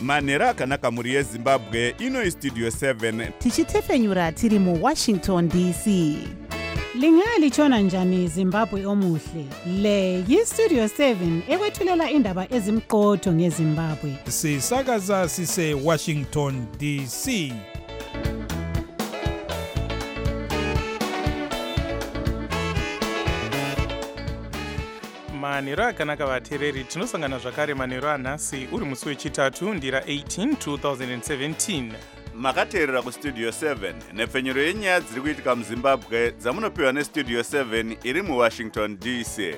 manhero akanaka mhuri yezimbabwe. Ino istudio 7 tichitefenyura tiri muWashington DC. Lingalitshona njani Zimbabwe omuhle? Le yiStudio 7 ekwethulela indaba ezimqotho ngeZimbabwe. Sisakaza sise Washington DC. Manhero akanaka vateereri, tinosangana zvakare manhero anhasi uri musi wechitatu ndira 18 2017. makateerera kustudio 7 nepfenyuro yenyaya dziri kuitika muzimbabwe dzamunopiwa nestudio 7 iri muWashington DC.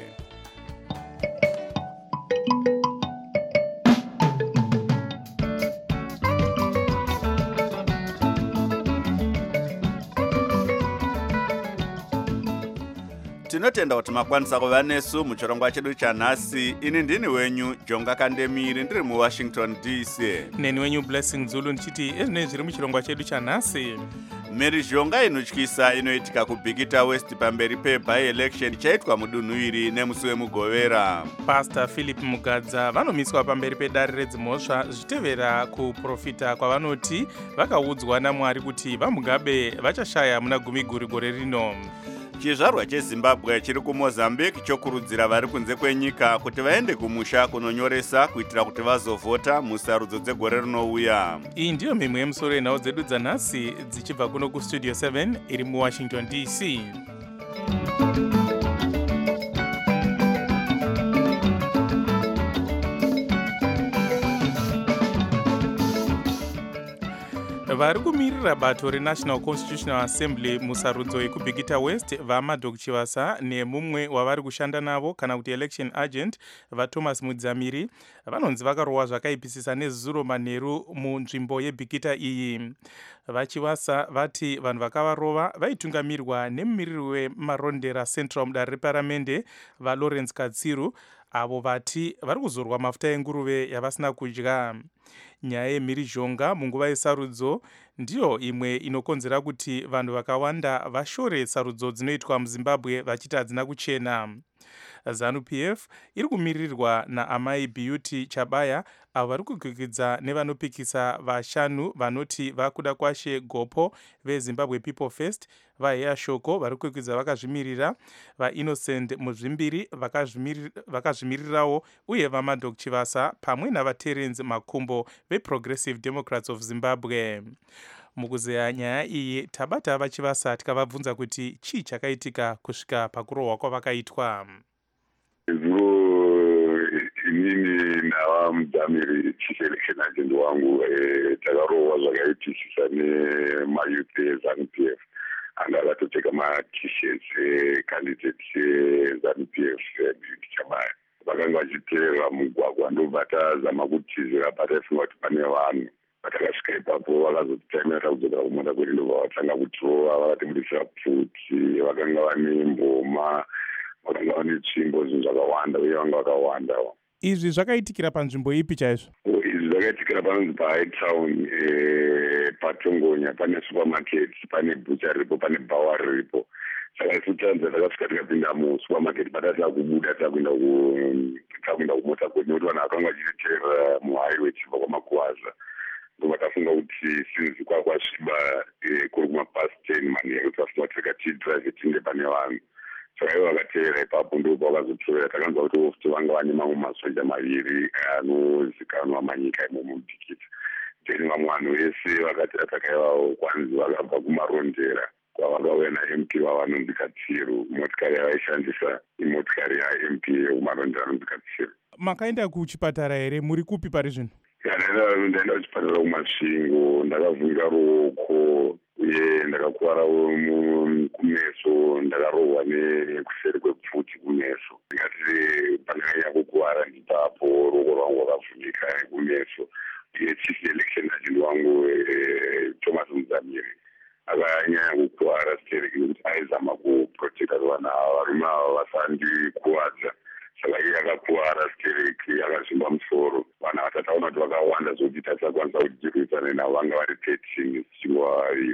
Tinotenda kuti makwanisa kuva nesu muchirongwa chedu chanhasi. Ini ndini wenyu Jonga Kandemiri ndiri muWashington DC. Neni wenyu Blessing Zulu ndichiti ezvinenge zviri muchirongwa chedu chanhasi. Mhirizhonga inotyisa inoitika kuBikita West pamberi pe-by-election chaitwa mudunhu iri nemusi wemugovera. Pastor Philip Mugadza vanomiswa pamberi pedare redzimhosva zvichitevera kuprofita kwavanoti vakaudzwa naMwari kuti vaMugabe vachashaya muna gumiguru gore rino. Chizvarwa cheZimbabwe chiri kuMozambique chokurudzira vari kunze kwenyika kuti vaende kumusha kunonyoresa kuitira kuti vazovhota musarudzo dzegore rinouya. Iyi ndiyo mimwe yemusoro yenhau dzedu dzanhasi dzichibva kuno kustudio 7 iri muWashington DC. Vari kumirira bato reNational Constitutional Assembly musarudzo yekuBikita West vaMadok Chivasa nemumwe wavari kushanda navo kana kuti election agent vaThomas Mudzamiri vanonzi vakarohwa zvakaipisisa nezuro manheru munzvimbo yeBikita iyi. VaChivasa vati vanhu vakavarova vaitungamirirwa nemumiriri wemarondera Central mudare reparamende vaLawrence Katsiru, avo vati vari kuzorwa mafuta enguruve yavasina kudya. Nyaya yemhirizhonga munguva yesarudzo ndiyo imwe inokonzera kuti vanhu vakawanda vashore sarudzo dzinoitwa muZimbabwe vachiti hadzina kuchena. ZANU-PF iri kumirirwa naamai Beauty Chabaya avo vari kukwikidza nevanopikisa vashanu vanoti vakuda kwashe Gopo veZimbabwe People First, vaHeya Shoko vari kukwikidza vakazvimirira, vaInnocent Muzvimbiri vakazvimirirawo uye vaMadok Chivasa pamwe navaTerence Makumbo veProgressive Democrats of Zimbabwe. Mukuzeya nyaya iyi tabata vaChivasa tikavabvunza kuti chii chakaitika kusvika pakurohwa kwavakaitwa. Inini navaMudzamiri chief election agent wangu takarohwa zvakaipisisa nemayouth eZANU-PF anga akatopfeka ma-t-shirts candidate eZANU-PF Beauty Chabaya. Vakanga vachiteerera mugwagwa ndobva tazama kutizira pataifunga kuti pane vanhu. Vatakasvika ipapo vakazotitaimira kudzokera kumunda kwedu ndobva vatanga kutirova vakatimurisira pfuti, vakanga vane mboma, vakanga vane tsvimbo, zvinhu zvakawanda uye vanga vakawanda. Izvi zvakaitikira panzvimbo ipi chaizvo? Izvi zvakaitikira panonzi paHightown paTongonya, pane supermarket, pane butcher ripo, pane bawa ripo. Saka isu tanza takasvika tikapinda musupermarket patatava kubuda takuenda kumota kwedu nekuti vanhu vakanga vachiteerera muhighway chibva kwamakuvaza. Ndobva tafunga kuti sinzi kwasviba kuri kumapasi 10 manheru tafunga kuti tikatidrive tinde pane vanhu. Saka ivo vakateera ipapo ndobva vakazotorera. Takanzwa kuti vanga vane mamwe masoja maviri anozikanwa manyika imomo muBikita. Then vamwe vanhu vese vakati atakaivawo kwanzi vakabva kumarondera kwavakauya naMP vavanonzi Katsiru. Motikari yavaishandisa imotikari yaMP yekumarondera anonzi Katsiru. Makaenda kuchipatara here? Muri kupi pari zvino? Ndaenda kuchipatara kumasvingo, ndakavhunga ruoko uye ndakakuwara kumeso, ndakarohwa nekuseri kwepfuti kumeso. Ndingati pandakanyanya kukuwara ipapo ruoko rwangu rwakavhunika kumeso. Chief election agent wangu Thomas Mudzamiri akanyanya kukuwara stereki nekuti aizama kuprotecta vanhu ava varume ava vasandikuwadza. Saka iye akakuwara stereki, akazvimba musoro. Vanhu vatataona kuti vakawanda zvokuti tatisakwanisa kudzirudzana navo, vanga vari 13 vaviri.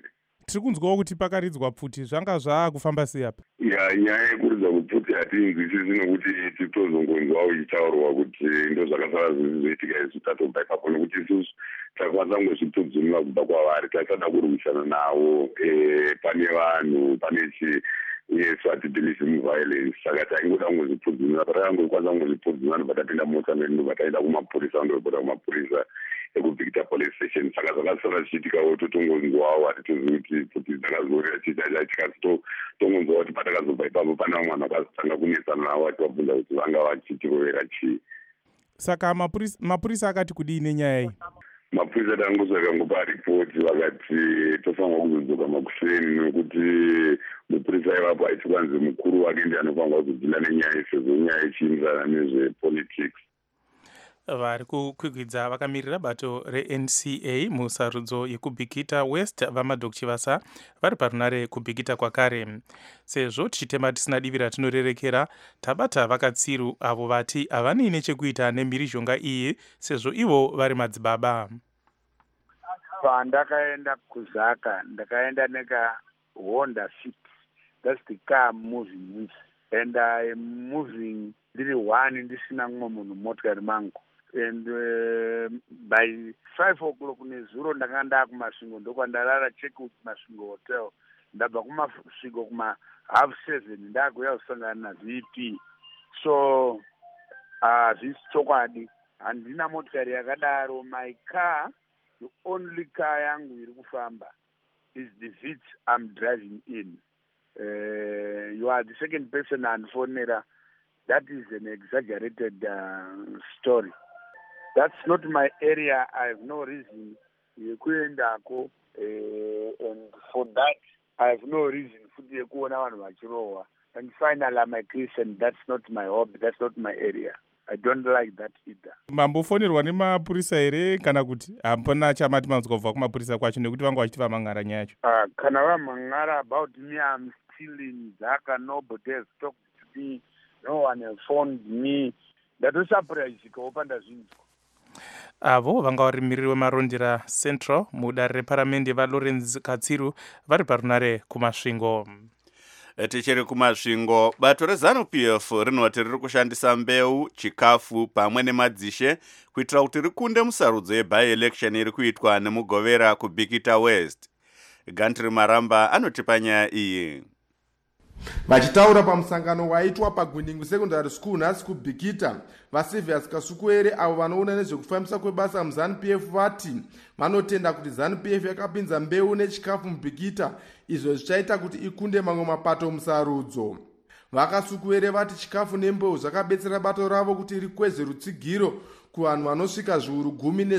tiri kunzwawo kuti pakaridzwa pfuti zvanga zvakufamba sei apa? Nyaya yekuridza kupfuti hatiinzwisisi nokuti titozongonzwawo ichitaurwa kuti ndo zvakasara zvizoitika izvi tatobva ipapo nokuti isusu takwanisa kungozvipfudzunura kubva kwavari tasada kurwisana navo. Pane vanhu pane yes hatibhilive muviolence saka taingoda kungozvipfudzunura patakangokwanisa kungozvipfudzunura ndobva tapinda mota medu ndobva taenda kumapurisa ndoripota kumapurisa ekuvictor police station saka zvakasara zvichiitikawo totongonzwawo hatitozivi kuti dzakazorera chiita tongonzwawo kuti patakazobva ipapo pane vamwe vanhu vakazotanga kunesana navo vativabvunza kuti vanga vachitirovera chii. Saka mapurisa akati kudii nenyaya iyi? Mapurisa tangozokangopa ripoti vakati tofanirwa kuzodzoka makuseni nokuti mupurisa ivapo aitikwanzi mukuru wake ndi anofanirwa kuzodzinda nenyaya sezvo nyaya ichiinzana nezvepolitics. Vari kukwikwidza vakamirira bato reNCA musarudzo yekubhikita West vaMadok Chivasa vari parunare kubhikita kwakare. Sezvo tichitema tisina divi ratinorerekera, tabata vakatsiru avo vati havane nechekuita nemhirizhonga iyi sezvo ivo vari madzibaba. Pandakaenda kuzaka ndakaenda neka Honda Fit, that's the car I'm moving with, and I'm moving ndiri one ndisina mumwe munhu motikari mangu. And by 5 o'clock nezuro ndanga ndakumasvingo ndokwandarara Checkwood Masvingo Hotel. Ndabva kumasvingo kuma 7:30 ndakuya kusangana na VP. So zvisi chokwadi handina motikari yakadaro. My car, the only car yangu iri kufamba is the Vitz I'm driving in. You are the second person andifonera. That is an exaggerated story. That's not my area. I have no reason yekuendako, and for that I have no reason futi yekuona vanhu vachirohwa. And finally I'm a Christian. That's not my hobby. That's not my area. I don't like that either. Mambofonerwa nemapurisa here kana kuti hapana chamati manzwa kubva kumapurisa kwacho nekuti vanga vachiti vamang'ara nyaya yacho? Kana vamang'ara about me, I'm still in Dhaka. Nobody has talked to me. No one has phoned me. Ndatosapuraizikawo pandazvinzwa. Avo vanga vari mumiriri wemarondera Central mudare reparamende vaLawrence Katsiru vari parunare kumasvingo. Tichiri kumasvingo, bato reZANU-PF rinoti riri kushandisa mbeu, chikafu pamwe nemadzishe kuitira kuti rikunde musarudzo yeby-election iri kuitwa nemugovera kuBhikita West. Gantri Maramba anoti panyaya iyi. Vachitaura pamusangano waitwa paGwindingu Secondary School nhasi kuBhikita, vaSilvius Kasukuere avo vanoona nezvekufambisa kwebasa muZANU-PF vati vanotenda kuti ZANU-PF yakapinza mbeu nechikafu muBhikita, izvo zvichaita kuti ikunde mamwe mapato musarudzo. VaKasukuere vati chikafu nembeu zvakabetsera bato ravo kuti rikweze rutsigiro kuvanhu vanosvika zviuru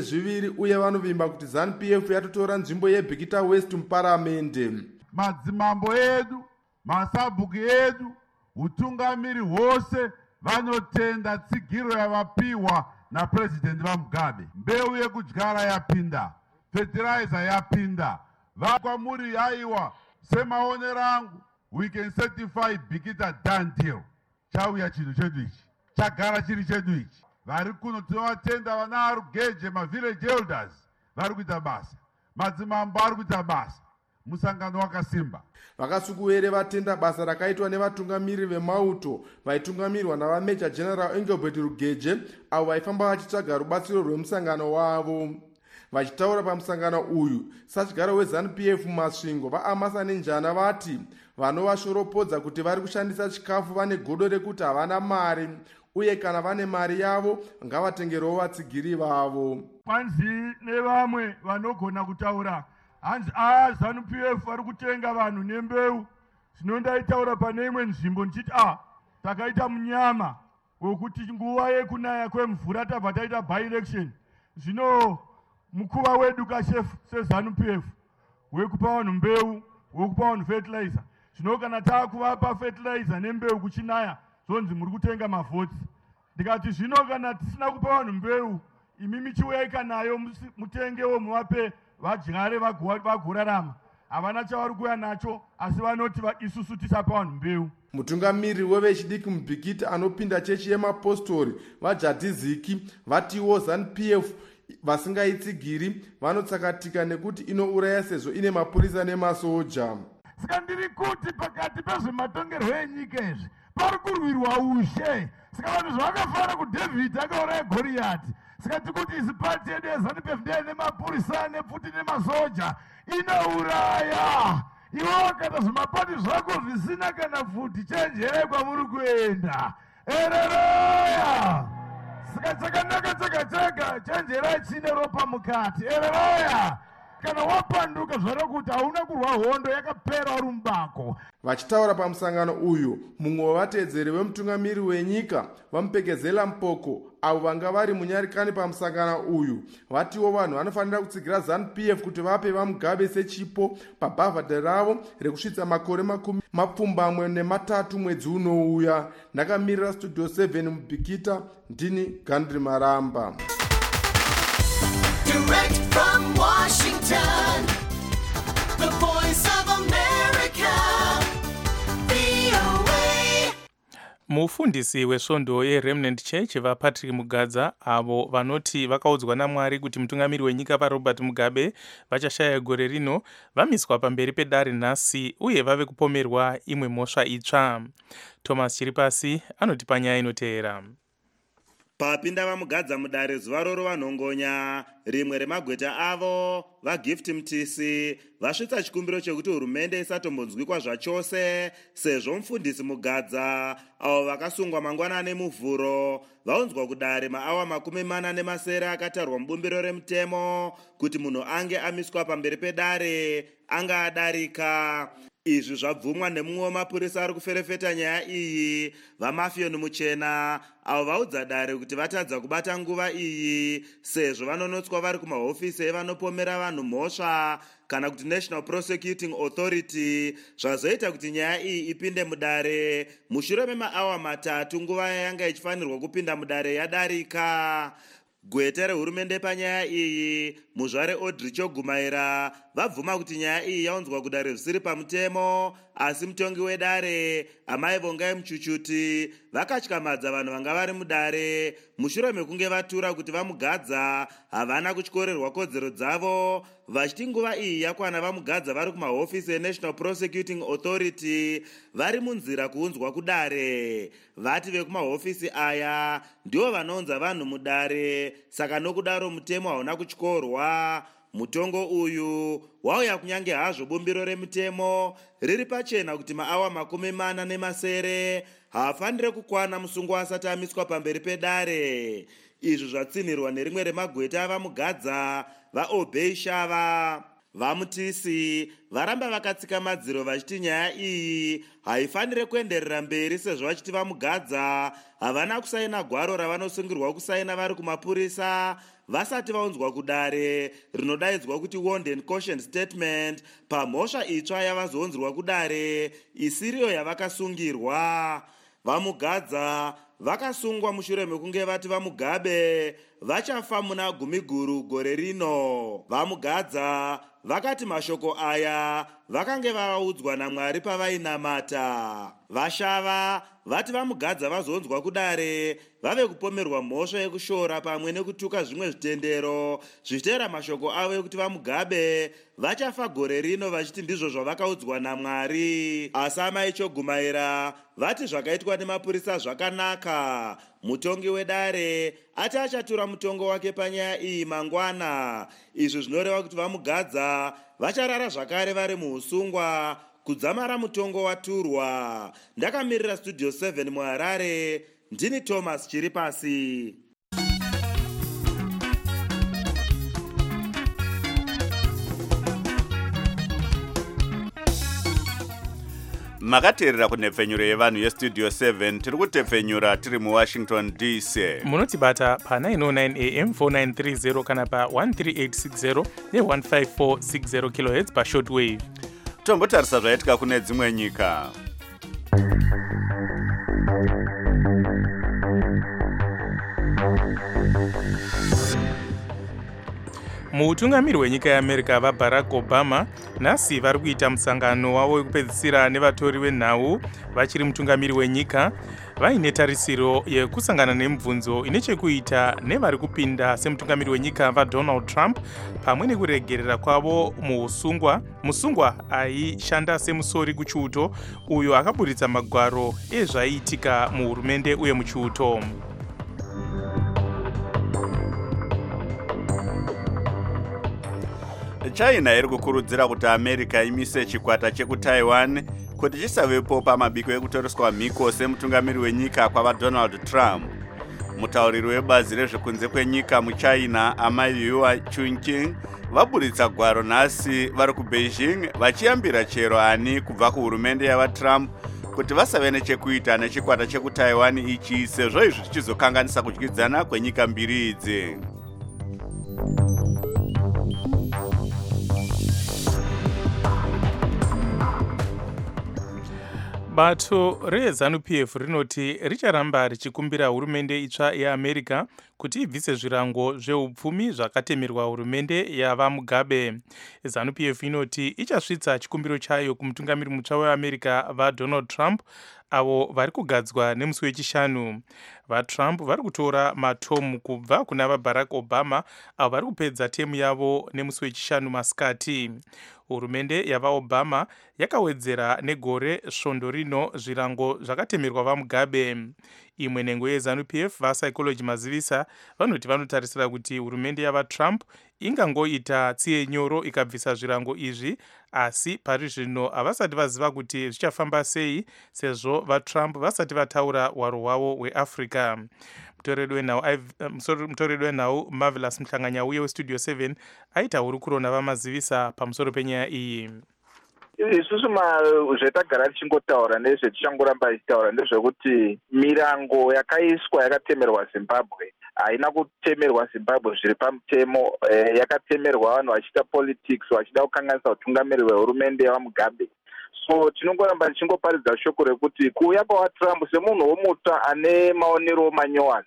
12 uye vanovimba kuti ZANU-PF yatotora nzvimbo yeBhikita West muparamende. Madzimambo edu, masabhuku edu, utungamiri hwose vanotenda tsigiro yavapiwa naPresident vaMugabe. Mbeu yekudyara yapinda, fertilizer yapinda. Vakwamuri aiwa semaonero angu, we can certify Bhikita done deal. Chauya chinhu chedu ichi, chagara chiri chedu ichi. Vari kuno tinovatenda vana Arugeje, mavillage elders vari kuita basa, madzimambo ari kuita basa, musangano wakasimba. VaKasukuere vatenda basa rakaitwa nevatungamiri vemauto vaitungamirirwa navaMajor General Engelbert Rugeje avo vaifamba vachitsvaga rubatsiro rwemusangano wavo. Vachitaura pamusangano uyu, satyaro weZANU-PF mumasvingo vaAmasa Nenjana vati vanovashoropodza kuti vari kushandisa chikafu vane godo rekuti havana mari uye kana vane mari yavo ngavatengerowo vatsigiri vavo. Panzi nevamwe vanogona kutaura hanzi ZANU-PF vari kutenga vanhu nembeu. Zvinondaitaura pane imwe nzvimbo ndichiti takaita munyama wekuti nguva yekunaya kwemvura tabva taita by-election. Zvino mukuru wedu kashefu seZANU-PF wekupa vanhu mbeu, wekupa vanhu fertilizer. Zvino kana taakuvapa fertilizer nembeu kuchinaya zonzi muri kutenga mavhoti. Ndikati zvino kana tisina kupa vanhu mbeu, imimi chiuyai nayo mutengewo muvape vadyare vagorarama. Havana chavari kuuya nacho asi vanoti isusu tisapa vanhu mbeu. Mutungamiri wevechidiki muBhikita anopinda chechi yemapostori vaJadiziki vatiwo ZANU-PF vasingaitsigiri vanotsakatika nekuti inouraya sezvo ine mapurisa nemasoja. Saka ndiri kuti pakati pezvematongerwo enyika izvi pari kurwirwa ushe. Saka vanhu zvakafanira kudhavhidhi akauraya Goriyati. Saka tikuti izi pati yedu yeZANU-PF ndeyane mapurisa nepfuti nemasoja inouraya. Ivo wakaita zvimapati zvako zvisina kana pfuti, chenjerai kwamuri kuenda. Ereroya! Saka chakanaka chega chenjerai chine ropa mukati. Ereroya! Kana wapanduka zvaro kuti hauna kurwa hondo yakapera uri mubako. Vachitaura pamusangano uyu, mumwe wevatedzeri vemutungamiri wenyika vamupekezela Mpoko avo vanga vari munyarikani pamusangano uyu vatiwo vanhu vanofanira kutsigira ZANU-PF kuti vape vaMugabe sechipo pabhavhadha ravo rekusvitsa makore 23 mwedzi unouya. Ndakamirira Studio 7 muBhikita, ndini Gandri Maramba. Direct from Washington, the voice of America, VOA. Mufundisi wesvondo yeRemnant Church vaPatrick Mugadza avo vanoti vakaudzwa naMwari kuti mutungamiri wenyika paRobert Mugabe vachashaya gore rino vamiswa pamberi pedare nhasi uye vave kupomerwa imwe mhosva itsva. Thomas Chiripasi anoti panyaya inoteera. Papinda vaMugadza mudare zuva roro vanhongonya rimwe remagweta avo vaGift Mtisi vasvitsa chikumbiro chekuti hurumende isatombonzwikwa zvachose sezvo mufundisi Mugadza avo vakasungwa mangwanani muvhuro vaunzwa kudare maawa 40 akatarwa mubumbiro remutemo kuti munhu ange amiswa pamberi pedare anga adarika. Izvi zvabvumwa nemumwe wemapurisa ari kuferefeta nyaya iyi vaMafioni Muchena avo vaudza dare kuti vatadza kubata nguva iyi sezvo vanonotswa vari kumahofisi evanopomera vanhu mhosva kana kuti National Prosecuting Authority, zvazoita kuti nyaya iyi ipinde mudare mushure memaawa 3 nguva yanga ichifanirwa kupinda mudare yadarika. Gwete rehurumende panyaya iyi muzvare Audrey Chogumaira vabvuma kuti nyaya iyi yaunzwa kudare zvisiri pamutemo, asi mutongi wedare Amai Vongai Muchuchuti vakatyamadza vanhu vanga vari mudare mushure mekunge vatura kuti vaMugadza havana kutyorerwa kodzero dzavo, vachiti nguva iyi yakwana vaMugadza vari kumahofisi eNational Prosecuting Authority vari munzira kuunzwa kudare. Vati vekumahofisi aya ndivo vanounza vanhu mudare, saka nokudaro mutemo hauna kutyorwa. Mutongo uyu wauya kunyange hazvo bumbiro remutemo riri pachena kuti maawa 40 haafanire kukwana musungwa asati amiswa pamberi pedare. Izvi zvatsinirwa nerimwe remagweta avaMugadza vaObey Shava. VaMutisi varamba vakatsika madziro vachiti nyaya iyi haifanire kuenderera mberi sezvo vachiti vaMugadza havana kusaina gwaro ravanosungirwa kusaina vari kumapurisa vasati vaunzwa kudare rinodaidzwa kuti warned and caution statement pamhosva itsva yavazounzirwa kudare isiriyo yavakasungirwa. VaMugadza vakasungwa mushure mekunge vati vaMugabe vachafa muna Gumiguru gore rino. VaMugadza vakati mashoko aya vakange vaudzwa naMwari pavainamata. Vashava vati vaMugadza vazounzwa kudare vave kupomerwa mhosva yekushora pamwe nekutuka zvimwe zvitendero zvichiteera mashoko avo ekuti vaMugabe vachafa gore rino vachiti ndizvo zvavakaudzwa naMwari. Asi Amai Chogumaira vati zvakaitwa nemapurisa zvakanaka. Mutongi wedare ati achatura mutongo wake panyaya iyi mangwana. Izvi zvinoreva kuti vaMugadza vacharara zvakare vari muusungwa kudzamara mutongo waturwa. Ndakamirira Studio 7 muHarare, ndini Thomas Chiripasi. makateerera kunhepfenyuro yevanhu yestudio 7 tiri kutepfenyura tiri muWashington DC. Munotibata pa909 AM 4930 kana pa13860 ne15460 kHz pashortwave. Tombotarisa zvaitika kune dzimwe nyika. Mutungamiri wenyika yeAmerica vaBarack Obama nhasi vari kuita musangano wavo wekupedzisira nevatori venhau vachiri mutungamiri wenyika, vaine tarisiro yekusangana nemibvunzo ine chekuita nevari kupinda semutungamiri wenyika vaDonald Trump pamwe nekuregerera kwavo musungwa aishanda semusori kuchiuto uyo akaburitsa magwaro ezvaiitika muhurumende uye muchiuto. China iri kukurudzira kuti America imise chikwata chekuTaiwan kuti chisavepo pamabiko ekutoreswa mhiko semutungamiri wenyika kwavaDonald Trump. Mutauriri webazi rezvekunze kwenyika muChina Amai Yua Chunqing vaburitsa gwaro nhasi vari kuBeijing vachiyambira chero ani kubva kuhurumende yavaTrump kuti vasave nechekuita nechikwata chekuTaiwan ichi sezvo izvi zvichizokanganisa kudyidzana kwenyika mbiri idzi. Bato reZANU-PF rinoti richaramba richikumbira hurumende itsva yeAmerica kuti ibvise zvirango zveupfumi zvakatemerwa hurumende yavaMugabe. ZANU-PF inoti ichasvitsa chikumbiro chayo kumutungamiri mutsva weAmerica vaDonald Trump avo vari kugadzwa nemusi wechishanu. VaTrump vari kutora matomu kubva kuna vaBarack Obama avo vari kupedza temu yavo nemusi wechishanu masikati. Hurumende yavaObama yakawedzera negore svondo rino zvirango zvakatemerwa vaMugabe. Imwe nhengo yeZANU-PF vaPsychology Mazivisa vanoti vanotarisira kuti hurumende yavaTrump ingangoita tsiye nyoro ikabvisa zvirango izvi, asi pari zvino havasati vaziva kuti zvichafamba sei sezvo vaTrump vasati vataura hwaro hwavo hweAfrica. Mutoreri wenhau Marvelous Mhlanganyauye weStudio 7 aita hurukuro navamazivisa pamusoro penyaya iyi. Isusu zvetagara tichingotaura nezvetichangoramba tichitaura ndezvekuti mirango yakaiswa yakatemerwa Zimbabwe haina kutemerwa Zimbabwe zviri pamutemo, yakatemerwa vanhu vachiita politics vachida kukanganisa utungamiri hwehurumende yavaMugabe. So tinongoramba tichingoparidza shoko rekuti kuuya kwaTrump semunhu womutsva ane maonero manyowani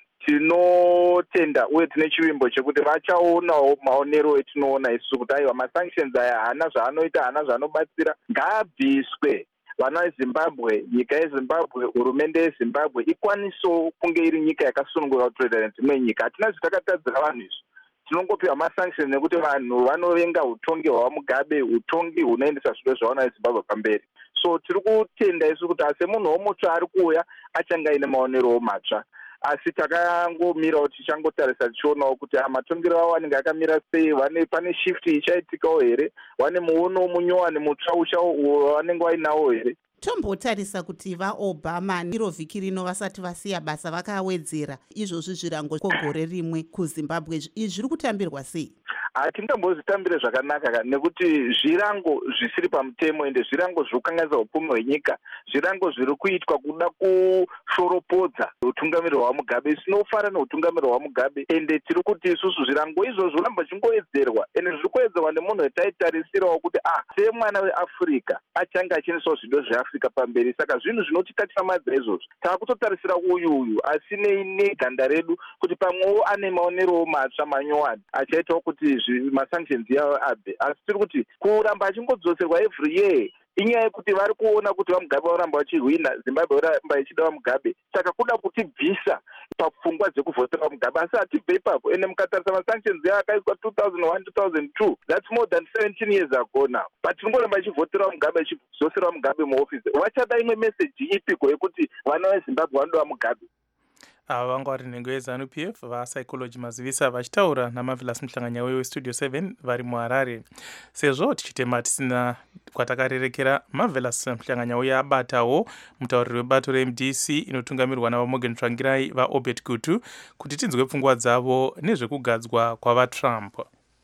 tinotenda uye tine chivimbo chekuti vachaonawo maonero etinoona isusu kuti aiwa masanctions aya hana zvaanoita, hana zvaanobatsira, ngaabviswe. Vana veZimbabwe, nyika yeZimbabwe, hurumende yeZimbabwe ikwanisewo kunge iri nyika yakasununguka kutoita nedzimwe nyika. Hatina zvitakatadzira vanhu izvi, tinongopiwa masanctions nekuti vanhu vanovenga utongi hwavaMugabe, utongi hunoendesa zviro zvavana veZimbabwe pamberi. So tiri kutenda isu kuti semunhu womutsva ari kuuya achange aine maonerowo matsva, asi takangomira kuti tichangotarisa tichionawo kuti matongero avo anenge akamira sei, pane shift ichaitikawo here, vane muono munyowani mutsva vanenge vainawo here. Tombotarisa kuti vaObama iro vhiki rino vasati vasiya basa vakawedzera izvozvi zvirango kogore rimwe kuZimbabwe. Izvi zviri kutambirwa sei? Hatingambozvitambire zvakanaka nekuti zvirango zvisiri pamutemo ende zvirango zviri kukanganisa upfumi hwenyika, zvirango zviri kuitwa kuda kushoropodza utungamiri hwaMugabe. Sinofara neutungamiri hwaMugabe ende tiri kuti isusu zvirango izvozvo ramba chingowedzerwa ende zviri kuwedzerwa nemunhu wetaitarisirawo kuti semwana weAfrica achange achiendesawo zvido zveAfrica pamberi. Saka zvinhu zvinotitatisamadza izvozvo taakutotarisira uyu asi neganda redu kuti pamwewo ane maonerowo matsva manyowani achaitawo kuti masanctions yavo abve. Asi tiri kuti kuramba achingodzoserwa every year inyaya yekuti vari kuona kuti vaMugabe varamba vachihwina, Zimbabwe varamba ichida vaMugabe, saka kuda kutibvisa papfungwa dzekuvhotera vaMugabe. Asi hatibve ipapo ende mukatarisa masanctions yavo akaiswa 2001 2002, that's more than 17 years ago now. But tinongoramba ichivhotera vaMugabe, ichidzosera vaMugabe muofisi. Vachada imwe meseji ipiko yekuti vana veZimbabwe vanoda vaMugabe? Ava vanga vari nhengo yeZANU-PF vaPsychology Mazivisa vachitaura naMarvelous Mhlanganyauye weStudio 7 vari muHarare. Sezvo tichitema tisina kwatakarerekera, Marvelous Mhlanganyauye abatawo mutauriri webato reMDC inotungamirwa navaMorgan Tsvangirai vaObert Gutu kuti tinzwe pfungwa dzavo nezvekugadzwa kwavaTrump.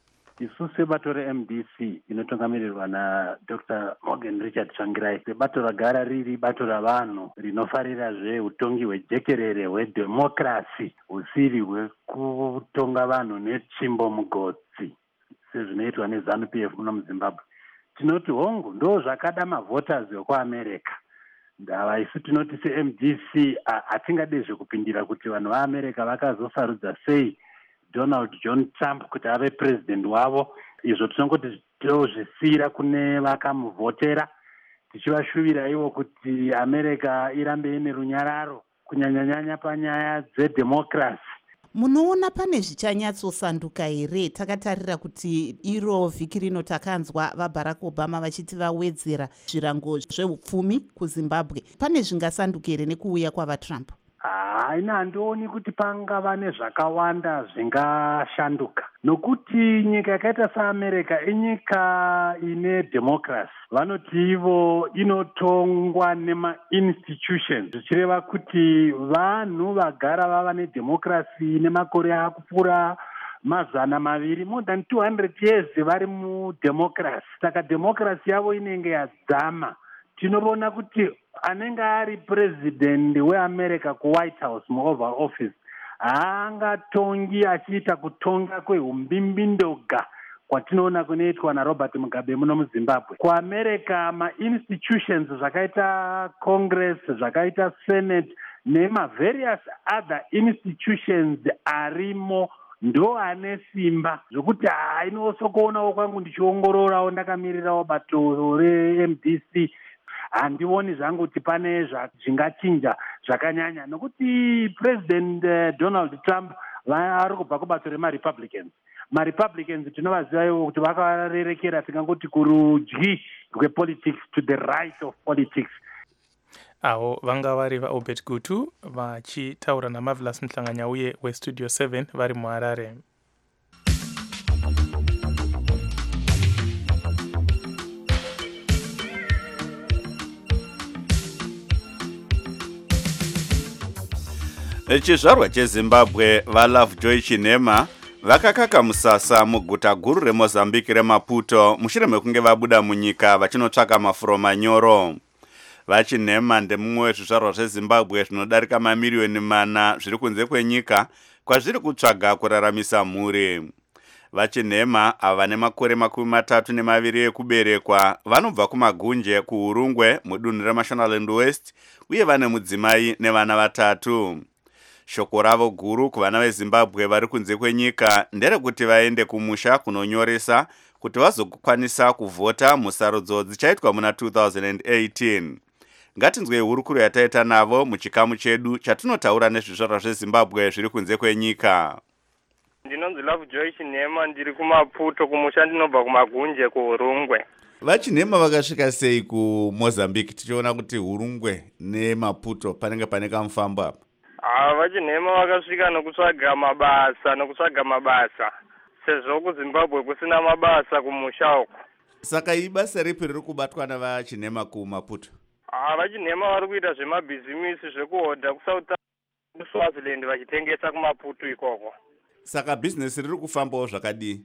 Isu sebato reMDC inotungamirirwa naDr. Morgan Richard Tsvangirai, sebato ragara riri bato ravanhu rinofarira zveutongi hwejekerere hwedhemokrasi husiri hwekutonga vanhu netsvimbo mugotsi sezvinoitwa neZANU-PF muno muZimbabwe. Tinoti hongu ndo zvakada mavoters vekuAmerica. Ndava isu tinoti seMDC hatingade zvekupindira kuti vanhu vaAmerica vakazosarudza sei Donald John Trump kuti ave president wavo. Izvo tinongoti tozvisiyira kune vakamuvhotera, tichivashuvira ivo kuti America irambe ine runyararo kunyanya-nyanya panyaya dzedemocracy. Munoona pane zvichanyatsosanduka here? Takatarira kuti iro vhiki rino takanzwa vaBarack Obama vachiti vawedzera zvirango zveupfumi kuZimbabwe. Pane zvingasanduka here nekuuya kwavaTrump? Haina, handioni kuti pangava nezvakawanda zvingashanduka, nokuti nyika yakaita seAmerica inyika ine democracy. Vanoti ivo inotongwa nema-institutions, zvichireva kuti vanhu vagara vava nedemocracy nemakore akupfuura 200, more than 200 years vari mudemocracy. Saka democracy yavo inenge yadzama. Tinoona kuti anenge ari president weAmerica kuWhite House muOval Office haangatongi achiita kutonga kwehumbimbi-ndoga kwatinoona kunoitwa naRobert Mugabe muno muZimbabwe. KuAmerica ma-institutions zvakaita Congress, zvakaita Senate nema-various other institutions arimo ndo ane simba zvokuti inosokuonawo kwangu ndichiongororawo ndakamirirawo bato reMDC handioni zvangu kuti pane zvingachinja zvakanyanya, nokuti President Donald Trump vari kubva kubato remaRepublicans. MaRepublicans tinovazivayo kuti vakarerekera tingangoti kurudyi rwepolitics to the right of politics. Avo vanga vari vaObert Gutu vachitaura naMarvelous Mhlanganya uye weStudio 7 vari muHarare. Chizvarwa cheZimbabwe vaLovejoy Chinema vakakaka musasa muguta guru reMozambique reMaputo mushure mekunge vabuda munyika vachinotsvaka mafuro manyoro. VaChinema ndemumwe wezvizvarwa zveZimbabwe zvinodarika mamiliyoni 4 zviri kunze kwenyika kwazviri kutsvaga kuraramisa mhuri. VaChinema ava nemakore 32 ekuberekwa vanobva kumagunje kuUrungwe mudunhu reMashonaland West uye vane mudzimai nevana 3. Shoko ravo guru kuvana veZimbabwe vari kunze kwenyika nderekuti vaende kumusha kunonyoresa kuti vazokwanisa kuvhota musarudzo dzichaitwa muna 2018. Ngatinzwei hurukuro yataita navo muchikamu chedu chatinotaura nezvizvarwa zveZimbabwe zviri kunze kwenyika. Ndinonzi Lovejoy Chinema, ndiri kuMaputo kumusha ndinobva kumagunje kuUrungwe. VaChinema vakasvika sei kuMozambique tichiona kuti Urungwe neMaputo panenge pane kamufambo apa? VaChinema vakasvika nokutsvaga mabasa sezvo kuZimbabwe kusina mabasa kumusha uko. Saka ibasa ripi riri kubatwa navaChinema kuMaputo? VaChinema vari kuita zvemabhizimisi zvekuhodha kuSwaziland vachitengesa kuMaputo ikoko. Saka bhizinesi riri kufambawo zvakadii?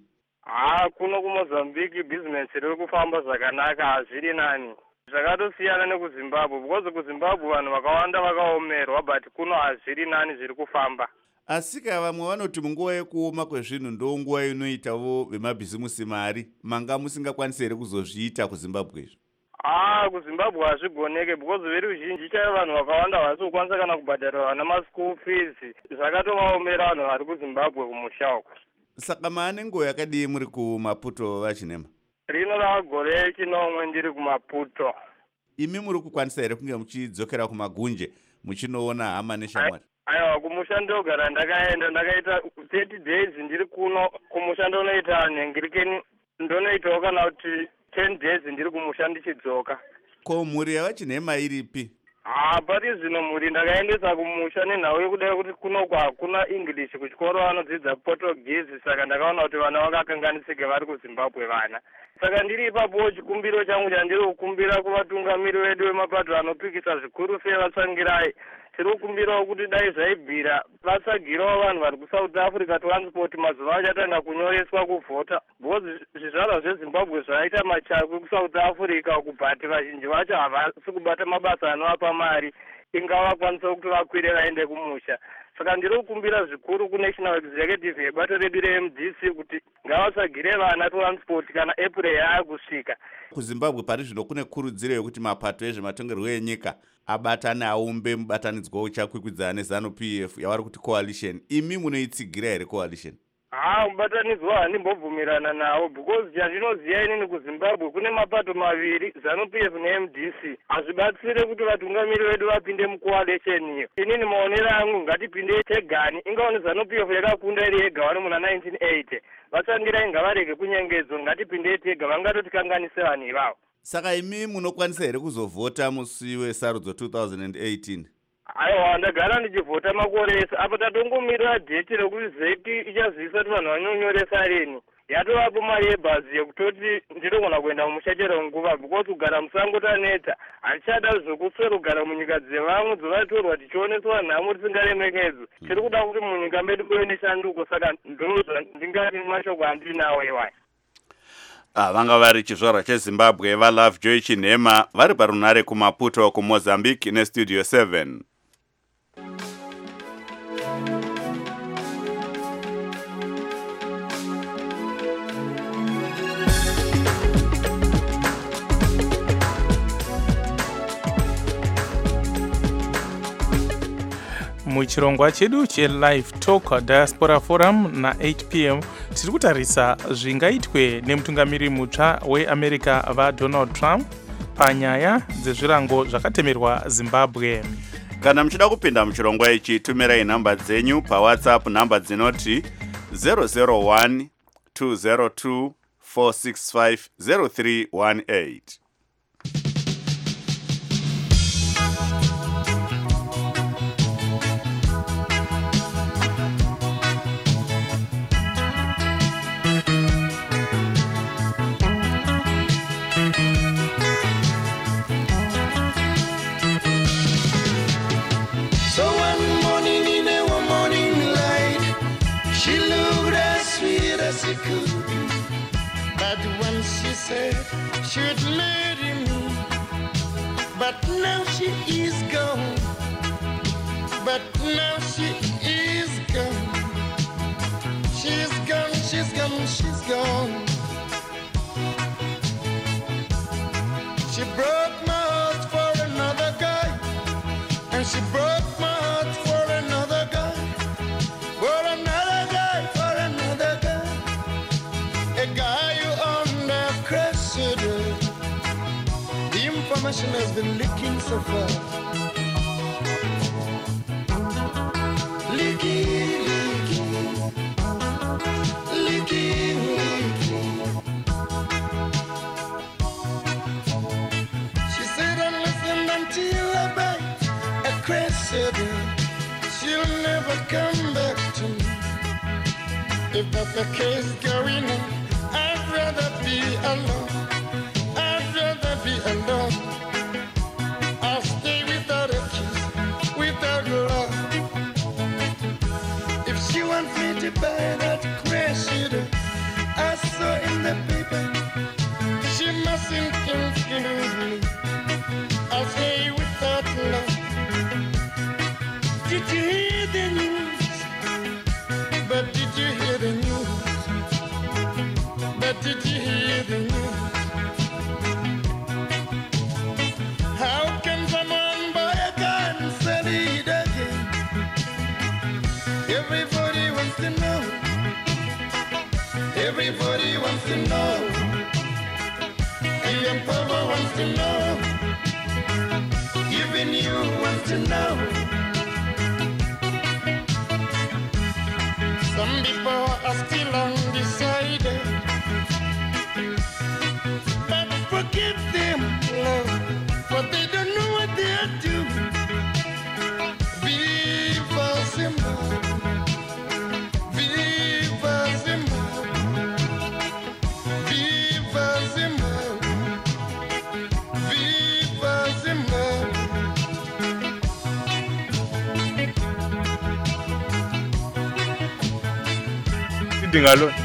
Kuno kuMozambique bhizinesi riri kufamba zvakanaka, hazviri nani. Zvakatosiyana nekuZimbabwe, because kuZimbabwe vanhu vakawanda vakaomerwa, but kuno hazviri nani zviri kufamba. Asika vamwe vanoti munguva yekuoma kwezvinhu ndo nguva inoitawo vemabhizimusi mari, manga musingakwanisi here kuzozviita kuZimbabwe izvo? kuZimbabwe hazvigoneke because veruzhinji chaivo vanhu vakawanda havasi kukwanisa kana kubhadharira vana maschool fees. Zvakatovaomera vanhu vari kuZimbabwe kumusha uko. Saka maane nguva yakadii muri kuMaputo vaChinema? Rino rava gore chinomwe ndiri kuMaputo. Imi muri kukwanisa here kunge muchidzokera kumagunje muchinoona hama neshamwari? Aiwa, kumusha ndogara ndakaenda ndakaita 30 days ndiri kuno. Kumusha ndonoita nhengirikeni ndonoitawo kana kuti 10 days ndiri kumusha ndichidzoka. Ko mhuri yavaChinema iripi? Pari zvino mhuri ndakaendesa kumusha nenhau yekudai kuti kunoko hakuna English kuchikoro vanodzidza Portuguese, saka ndakaona kuti vana vakakanganisike vari kuZimbabwe vana. Saka ndiri ipapo chikumbiro changu chandiri kukumbira kuvatungamiri vedu vemapato anopikisa zvikuru sei vatsangirai. Tiri kukumbirawo kuti dai zvaibvira vatsvagirawo vanhu vari kuSouth Africa transport mazuva achatanga kunyoreswa kuvhota. Because zvizvarwa zveZimbabwe zvaita machakwi kuSouth Africa kubhati vazhinji vacho havasi kubata mabasa anovapa mari ingavakwanisa kuti vakwire vaende kumusha. Saka ndiri kukumbira zvikuru kuNational Executive yebato redu reMDC kuti ngavatsvagire vana transport kana April yaakusvika. KuZimbabwe pari zvino kune kurudziro yekuti mapato ezvematongerwo enyika abatane aumbe mubatanidzwa uchakwikwidzana neZANU PF yavari kuti coalition. Imi munoitsigira here coalition? mubatanidzwa handimbobvumirana nawo because chandinoziva inini kuzimbabwe kune mapato maviri, ZANU-PF neMDC. Hazvibatsire kuti vatungamiri vedu vapinde mucoalition iyo. Inini maonero angu ngatipinde tegani, ingaone ZANU-PF yakakunda iri yega vari muna 1980. Vatsvangira inga varege kunyengedzo, ngatipinde tega, vangatotikanganise vanhu ivavo. Saka imi munokwanisa here kuzovhota musi wesarudzo 2018? Aiwa, ndagara ndichivhota makore ese. Apa tatongomirira dheti rekuti ZEC ichazivisa kuti vanhu vanonyoresa rini. Yatovapo mari yebhazi yekutoti ndinogona kuenda mumusha nguva because kugara musango taneta. Hatichada zvokuswera kugara munyika dzevamwe dzovatorwa tichioneswa nhamo tisingaremekedzwe. Tiri kuda kuti munyika medu kuve neshanduko, saka ndingati mashoko andiri nawo iwaya. Vanga vari chizvarwa cheZimbabwe vaLove Joy Chinhema vari parunare kuMaputo kuMozambique neStudio 7. Muchirongwa chedu cheLive Talk Diaspora Forum na 8 p.m. tiri kutarisa zvingaitwe nemutungamiri mutsva weAmerica vaDonald Trump panyaya dzezvirango zvakatemerwa Zimbabwe. Kana muchida kupinda muchirongwa ichi, tumirai nhamba dzenyu paWhatsApp, nhamba dzinoti 001 202 465 0318. But when she said she'd marry me, but now she is gone. But now she is gone. She's gone, she's gone, she's gone. She broke my heart for another guy, and she broke my heart for another guy, for another guy, for another guy. A guy who owned a Cressida. The information has been leaking so far. Leaking, leaking, leaking, leaking. She said unless and until I buy a Cressida, she'll never come back to me. If that's the case going on, I'd rather be alone. I'd rather be alone. I'll stay without a kiss, without love. If she wants me to buy that Cressida I saw in the paper, she mustn't confuse me. I'll stay without love. Did you hear the news? But did you hear the news? But did you hear the news? How can someone buy a gun and sell it again? Everybody wants to know. Everybody wants to know. Even Papa wants to know. Even you want to know. Some people are still undecided. But forgive them, love, for they don't know what they are doing. Viva Zimbabwe, Viva Zimbabwe, Viva Zimbabwe, Viva Zimbabwe. Dingalon.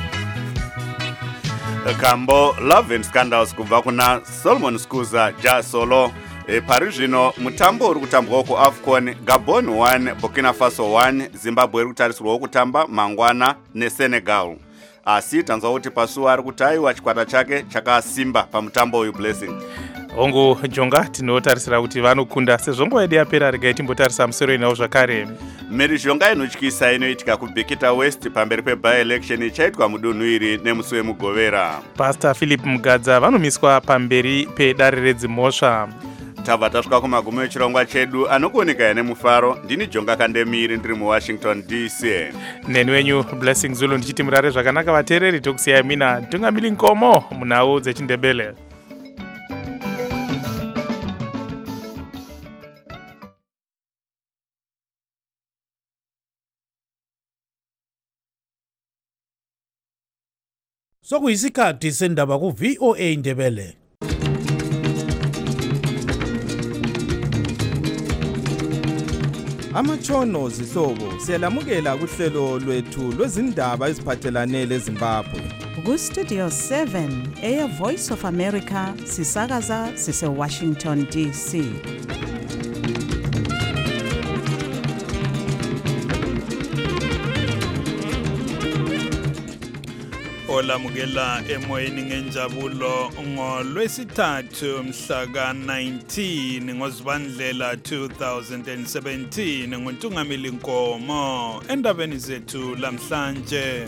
Kambo Love and Scandals kubva kuna Solomon Skuza ja solo. Pari zvino mutambo uri kutambwa kuAFCON, Gabon 1 Burkina Faso 1 Zimbabwe iri kutarisirwa kutamba mangwana neSenegal. Asi tanzwa kuti pasuwa ari kutaiwa chikwata chake chakasimba pamutambo uyu Blessing. hongu jonga tinotarisira kuti vanokunda sezvo nguva yedu yapera. Regai timbotarisa musoro inawo zvakare. mhirizhonga inotyisa inoitika kubhekita west pamberi kweby-election ichaitwa mudunhu iri nemusi wemugovera. Pastor Philip Mugadza vanomiswa pamberi pedare redzimhosva. tabva tasvika kumagumo echirongwa chedu anokuoneka nemufaro. ndini jonga kandemiri ndiri muwashington DC. neni wenyu Blessing Zulu ndichiti murare zvakanaka vateereri. tokusiyai mina Tungamili Nkomo munhau dzechindebele. sokuyisikhathi sendaba ku-VOA Indebele. Amatshono zihlobo siyalamukela kuhlelo lwethu lwezindaba eziphathelane leZimbabwe. Ku-Studio 7 Air Voice of America sisakaza sise-Washington DC. olamukela emoyeni ngenjabulo ngolwesithathu mhla ka-19 ngoZibandlela 2017 nguNtungamili Nkomo endabeni zethu lamhlanje.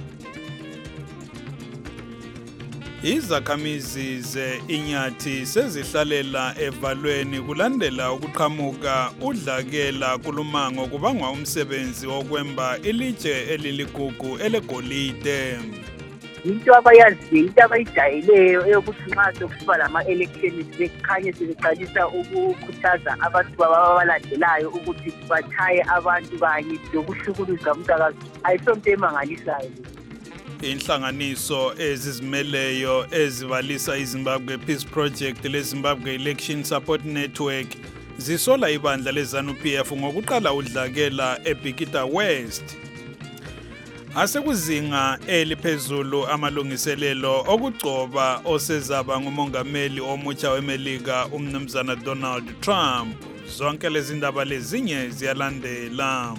Izakhamizi ze-Inyathi sezihlalela evalweni kulandela ukuqhamuka udlakela kulumango kubangwa umsebenzi wokwemba ilitshe eliligugu elegolide. Into abayaziyo, into abayijayeleyo eyokuthi nxa sokusiba lama-elections bekhanye sebeqalisa ukukhuthaza abantu ababalandelayo ukuthi bathaye abantu kanye lokuhlukuluza umntakazi. Ayisonto emangalisayo. Inhlanganiso ezizimeleyo ezibalisa iZimbabwe Peace Project leZimbabwe Election Support Network zisola ibandla leZANU-PF ngokuqala udlakela eBhikita West. Asekuzinga eliphezulu amalungiselelo okugcoba osezaba ngumongameli omutsha weMelika umnumzana Donald Trump. Zonke lezi ndaba lezinye ziyalandela.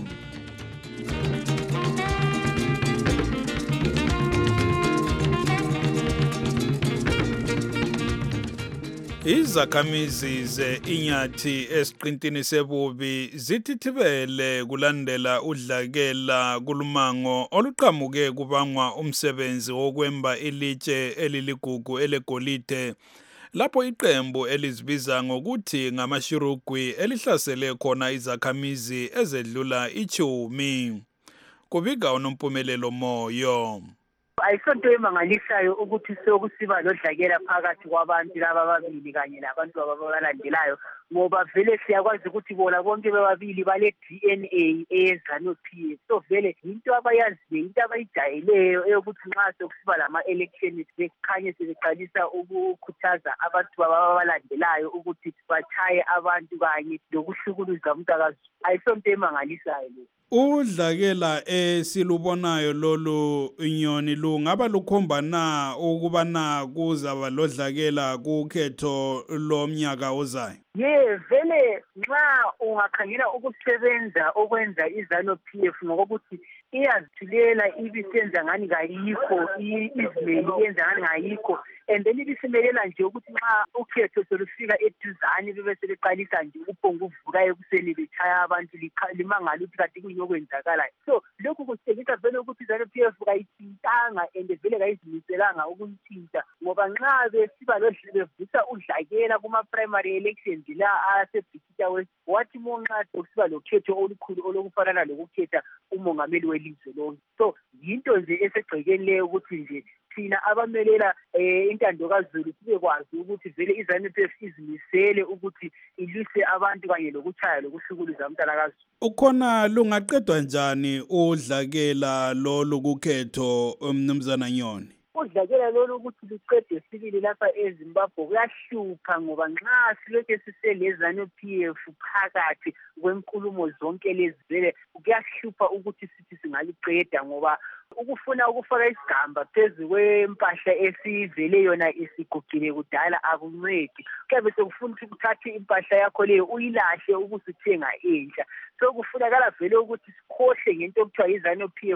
Izakhamizi ze-Inyathi esiqintini sebubi zithithibele kulandela udlakela kulumango oluqhamuke kubangwa umsebenzi wokwemba ilitshe eliligugu elegolide lapho iqembu elizibiza ngokuthi ngamashurugwi elihlasele khona izakhamizi ezedlula 10. Kubika uNompumelelo Moyo. Ayisonto emangalisayo ukuthi sokusiba lodlakela phakathi kwabantu laba ababili kanye nabantu ababalandelayo ngoba vele siyakwazi ukuthi bona bonke bebabili bale DNA eZANU-PF. So vele into abayaziyo, into abayijayeleyo eyokuthi nxa sokusiba lama-elections bekhanye sebeqalisa ukukhuthaza abantu ababalandelayo ukuthi bathaye abantu kanye lokuhlukuluza umntakazi. Ayisonto emangalisayo. Udlakela esilubonayo lolu inyoni lungaba lukhomba na ukubana kuzaba lodlakela kukhetho lomnyaka ozayo? Vele nxa ungakhangela ukusebenza okwenza iZANU-PF ngokuthi iyazithulela ibisenza ngani kayikho, izimeli yenza ngani kayikho, and then ibisimelela nje ukuthi nxa ukhetho solufika eduzane bebe sebeqalisa nje ukuphonga uvuka ekuseni bethaya abantu limangala ukuthi kade kuyokwenzakalayo. So lokhu kusitshengisa vele ukuthi iZANU-PF kayithintanga and vele kayizimiselanga ukuyithinta ngoba nxa besiba bevusa udlakela kuma-primary elections la aseBhikita West wathi monxa sokusiba lokhetho olukhulu olokufanana lokukhetha umongameli welizwe lonke. So yinto nje esegcekeni leyo ukuthi nje thina abamelela intando kaZulu sibekwazi ukuthi vele iZANU-PF izimisele ukuthi ilise abantu kanye lokuchaya lokuhlukuluza umntana kaZulu. Ukhona lungaqedwa njani udlakela lolu kukhetho umnumzana Nyoni? Udlakela lolu ukuthi luqedwe sibili lapha eZimbabwe kuyahlupha ngoba nxa silokhe siseleZANU-PF phakathi kwenkulumo zonke lezi vele kuyahlupha ukuthi sithi singaliqeda ngoba ukufuna ukufaka isigamba phezu kwempahla esivele yona isigugile kudala akuncedi. Kuyabe sekufuna ukuthi uthathe impahla yakho leyo uyilahle ubusithenga entsha. So kufunakala vele ukuthi sikhohle ngento okuthiwa iZANU-PF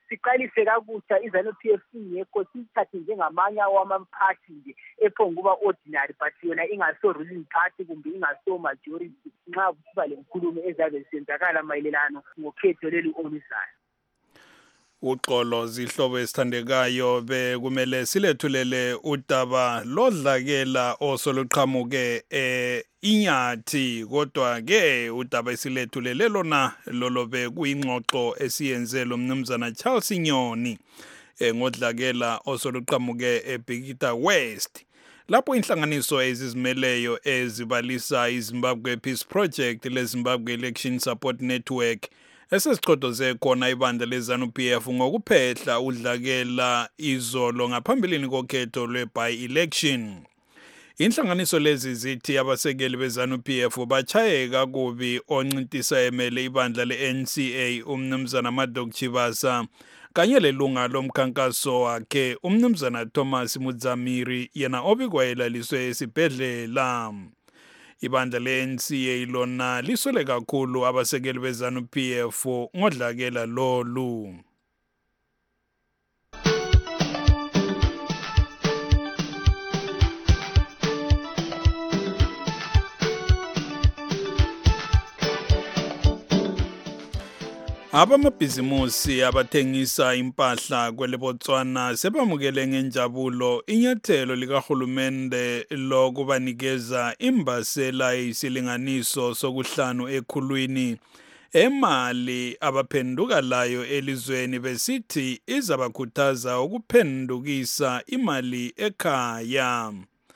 siqalise kakutsha iZANU-PF ingekho sithathe njengamanye awamaphathi nje ephonguba ordinary but yona ingaso ruling party kumbe ingaso majority nxa kusiba lenkulumo ezabe zisenzakala mayelelano ngokhetho leli oluzayo. Uxolo zihlobo esithandekayo bekumele silethulele udaba lodlakela osoluqhamuke Inyathi kodwa ke udaba esilethulele lona lolobe kuyingxoxo esiyenze lo mnumzana Charles Nyoni ngodlakela osoluqhamuke eBhekita West lapho inhlanganiso ezizimeleyo ezibalisa iZimbabwe Peace Project leZimbabwe Election Support Network esesichodoze khona ibandla leZANU-PF ngokuphehla udlakela izolo ngaphambilini kokhetho lwe-by-election. Inhlanganiso lezi zithi abasekeli beZANU-PF bachayeka kubi oncintisa emele ibandla le-NCA umnumzana Madok Chivasa kanye lelunga lomkhankaso wakhe umnumzana Thomas Mudzamiri yena obikwayelaliswe esibhedlela. Ibandla le-NCA lona lisole kakhulu abasekeli beZANU-PF ngodlakela lolu. Abamabhizimusi abathengisa impahla kweleBotswana sebamukele ngenjabulo inyathelo likahulumende lokubanikeza imbasela isilinganiso sokuhlanu ekhulwini emali abaphenduka layo elizweni besithi izabakhuthaza ukuphendukisa imali ekhaya.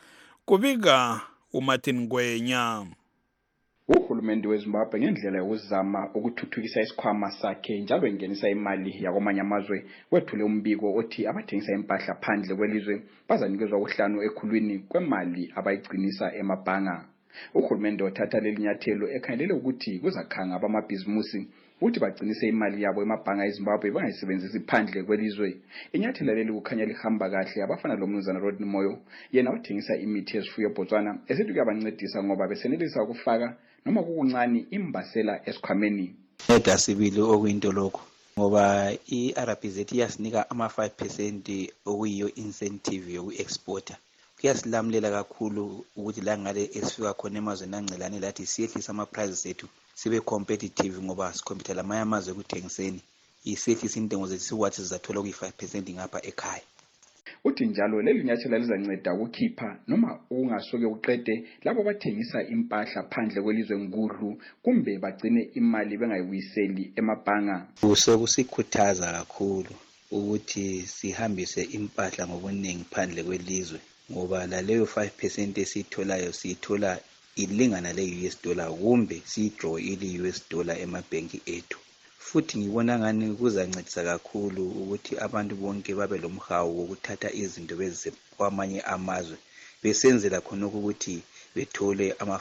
Kubika uMartin Gwenya. Uhulumende weZimbabwe ngendlela yokuzama ukuthuthukisa isikhwama sakhe njalo engenisa imali yakwamanye amazwe wethule umbiko othi abathengisa impahla phandle kwelizwe bazanikezwa uhlanu ekhulwini kwemali abayigcinisa emabhanga. Uhulumende othatha leli nyathelo ekhangelele ukuthi kuzakhanga abamabhizimusi ukuthi bagcinise imali yabo emabhanga eZimbabwe bangayisebenzisi phandle kwelizwe. Inyathelo leli kukhanya lihamba kahle abafana lo mnumzana Rodney Moyo yena uthengisa imithi yezifuyo eBotswana esithi kuyabancedisa ngoba besenelisa ukufaka noma kukuncane imbasela esikhwameni. Eda sibili okuyinto lokho ngoba iRBZ iyasinika ama 5% okuyiyo incentive yokuexporta. Kuyasilamulela kakhulu ukuthi la ngale esifika khona emazweni ancelane lathi siyehlisa ama prices ethu sibe competitive ngoba sikhompetha lamanye amazwe ekuthengiseni isehlisa intengo zethu siwathi sizathola kuyi5% ngapha ekhaya. Uthi njalo leli nyathelo lizanceda ukukhipha noma ungasoke uqede labo bathengisa impahla phandle kwelizwe ngudlu kumbe bagcine imali bengayibuyiseli emabhanga. Sokusikhuthaza kakhulu ukuthi sihambise impahla ngobuningi phandle kwelizwe ngoba laleyo 5% esitholayo sithola ilingana le-$, kumbe siyidraw ili-$, emabhenki ethu. Futhi ngibona ngani kuzancedisa kakhulu ukuthi abantu bonke babe lomhawu wokuthatha izinto bezise kwamanye amazwe besenzela khona ukuthi bethole ama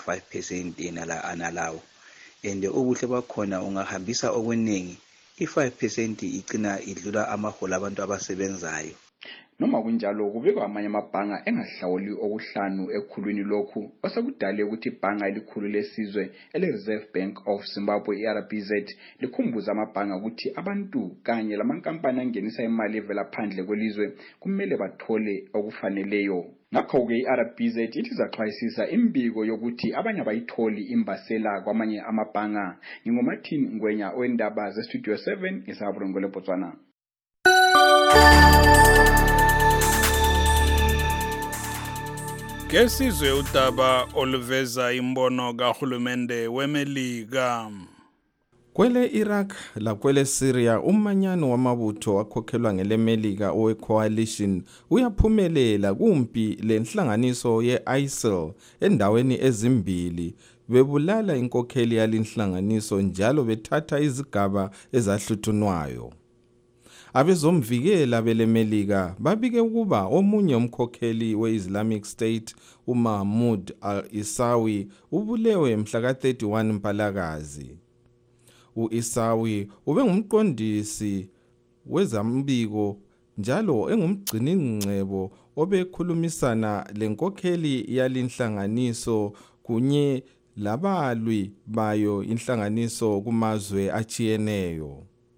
5% analawo. And ubuhle bakhona ungahambisa okuningi i5% igcina idlula amaholo abantu abasebenzayo. Noma kunjalo kubikwa amanye amabhanga engahlawuli okuhlanu ekhulwini lokhu osekudale ukuthi ibhanga elikhulu lesizwe ele-Reserve Bank of Zimbabwe iRBZ likhumbuza amabhanga ukuthi abantu kanye lamankampani angenisa imali evela phandle kwelizwe kumele bathole okufaneleyo. Ngakho-ke iRBZ ithi izaxwayisisa imbiko yokuthi abanye abayitholi imbasela kwamanye amabhanga. NginguMartin Ngwenya wendaba zeStudio 7 eSabrongo leBotswana. Kesizwe udaba oluveza imbono kahulumende weMelika. Kwele Iraq la kwele Syria umanyano wamabutho akhokhelwa ngeleMelika owecoalition uyaphumelela kumpi lenhlanganiso yeISIL endaweni ezimbili bebulala inkokheli yalinhlanganiso njalo bethatha izigaba ezahluthunwayo. Abezomvikela beleMelika babike ukuba omunye umkhokheli we-Islamic State uMahmoud al-Isawi ubulewe mhla ka-31 Mpalakazi. U-Isawi ubengumqondisi wezambiko njalo engumgciningcebo obekhulumisana lenkokheli yalinhlanganiso kunye labalwi bayo inhlanganiso kumazwe achiyeneyo.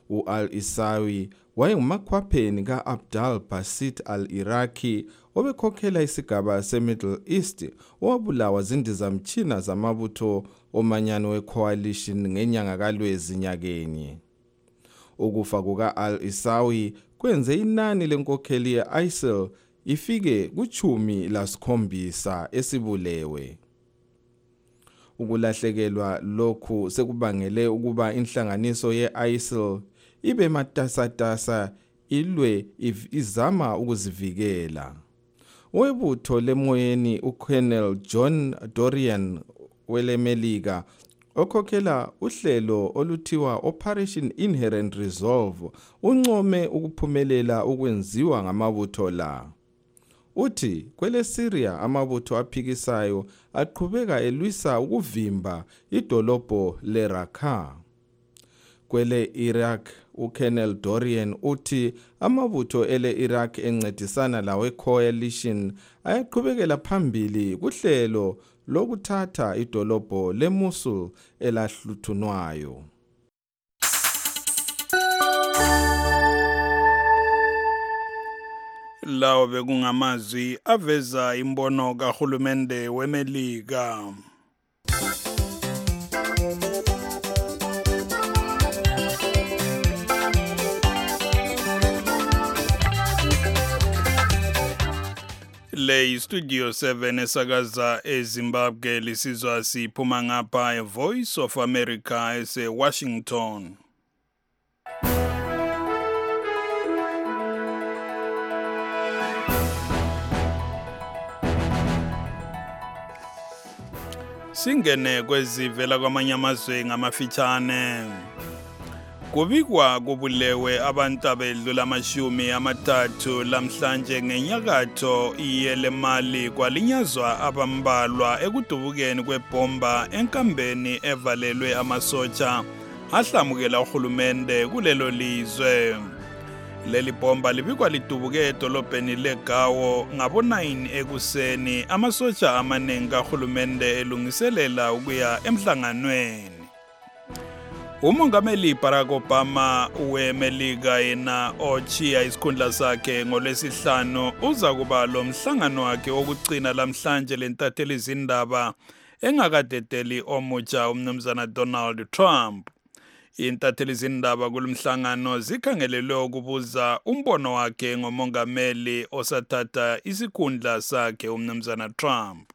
U-al-Isawi wayengumakhwapheni ka-Abdal Basit al-Iraqi obekhokhela isigaba se-Middle East owabulawa zindizamtshina zamabutho omanyano we-coalition ngenyanga kaLwezi nyakenye. Ukufa kuka-al-Isawi kwenze inani lenkokheli ye-ISIL ifike ku-17 esibulewe. Ukulahlekelwa lokhu sekubangele ukuba inhlanganiso ye-ISIL ibe matasatasa ilwe izama ukuzivikela. Webutho lemoyeni uColonel John Dorian welemelika okhokhela uhlelo oluthiwa Operation Inherent Resolve uncome ukuphumelela ukwenziwa ngamabutho la. Uthi kwele Syria amabutho aphikisayo aqhubeka elwisa ukuvimba idolobho leRaqqa. Kwele Iraq uColonel Dorian uthi amabutho ele Iraq encedisana lawe coalition ayaqhubekela phambili kuhlelo lokuthatha idolobho leMosul elahluthunwayo. Lawo bekungamazwi aveza imbono kahulumende weMelika. Le Studio 7 esakaza eZimbabwe lisizwa siphuma ngapha Voice of America eseWashington. Singene kwezivela kwamanye amazwe ngamafitshane. Kubikwa kubulewe abantu abedlula 30 lamhlanje ngenyakatho yelemali kwalinyazwa abambalwa ekudubukeni kwebomba enkambeni evalelwe amasotsha ahlamukela uhulumende kulelo lizwe. Leli bomba libikwa lidubuke edolobheni leGawo ngabo-9 ekuseni amasotsha amaningi kahulumende elungiselela ukuya emhlanganweni. Umongameli Barack Obama weMelika yena ochiya isikhundla sakhe ngoLwesihlanu uza kuba lo mhlangano wakhe wokugcina lamhlanje lentatheli izindaba engakadedeli omutsha umnumzana Donald Trump. Intatheli izindaba kulomhlangano zikhangelelwe ukubuza umbono wakhe ngomongameli osathatha isikhundla sakhe umnumzana Trump.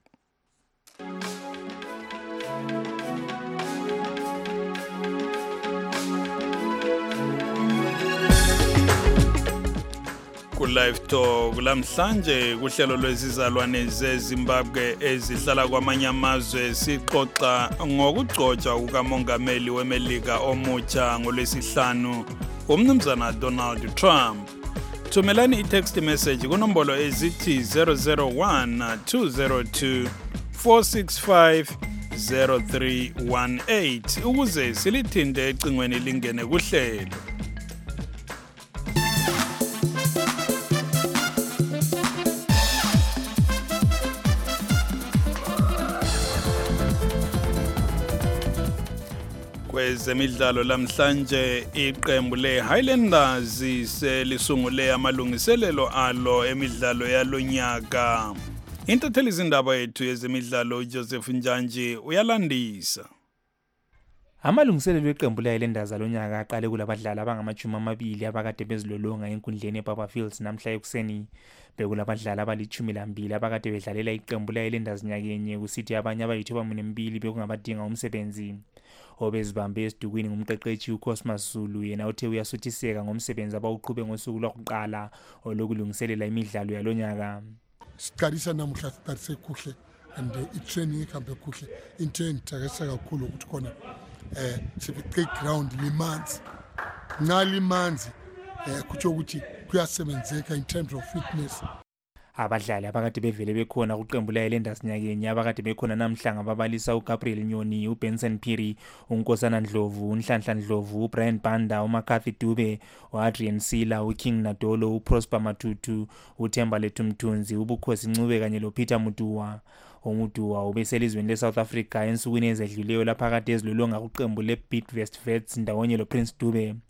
Ku-Live Talk lamhlanje kuhlelo lwezizalwane zeZimbabwe ezihlala kwamanye amazwe sixoxa ngokugcotshwa kukamongameli weMelika omutsha ngoLwesihlanu umnumzana Donald Trump. Thumelani i-text message kunombolo ezithi 001 202 465 0318 ukuze silithinte ecingweni lingene kuhlelo. Kwezemidlalo lamhlanje iqembu leHighlanders selisungule amalungiselelo alo emidlalo yalonyaka. Intatheli izindaba yethu yezemidlalo Joseph Njanji uyalandisa. Amalungiselelo eqembu leHighlanders alonyaka aqale kulabadlali abangama-20 abakade bezilolonga enkundleni eBaba Fields namhla ekuseni. Bekulabadlali abali-12 abakade bedlalela iqembu leHighlanders nyakenye kusithi abanye abayi-12 bekungabadinga umsebenzi. Obezibambe esidukweni ngumqeqeshi uCosmas Zulu yena uthe uyasuthiseka ngomsebenzi abawuqhube ngosuku lwakuqala olokulungiselela imidlalo yalonyaka. Siqalisa namuhla siqalise kuhle and i-training ihambe kuhle. Into engithakasa kakhulu ukuthi khona sibe-ground limanzi. Nxa limanzi kutsho ukuthi kuyasebenzeka in terms of fitness. Abadlali abakade bevele bekhona kuqembu leHighlanders nyakenye abakade bekhona namhlanje ababalisa uGabriel Nyoni, uBenson Phiri, uNkosana Ndlovu, uNhlanhla Ndlovu, uBrian Banda, uMcCarthy Dube, uAdrian Sila, uKing Nadolo, uProsper Matutu, uThemba Lethumthunzi, uBukhosi Ncube kanye loPeter Mutuwa. Umutuwa ubeselizweni leSouth Africa ensukwini ezedluleyo lapha kade ezilolonga kuqembu leBidvest Vets ndawonye loPrince Dube.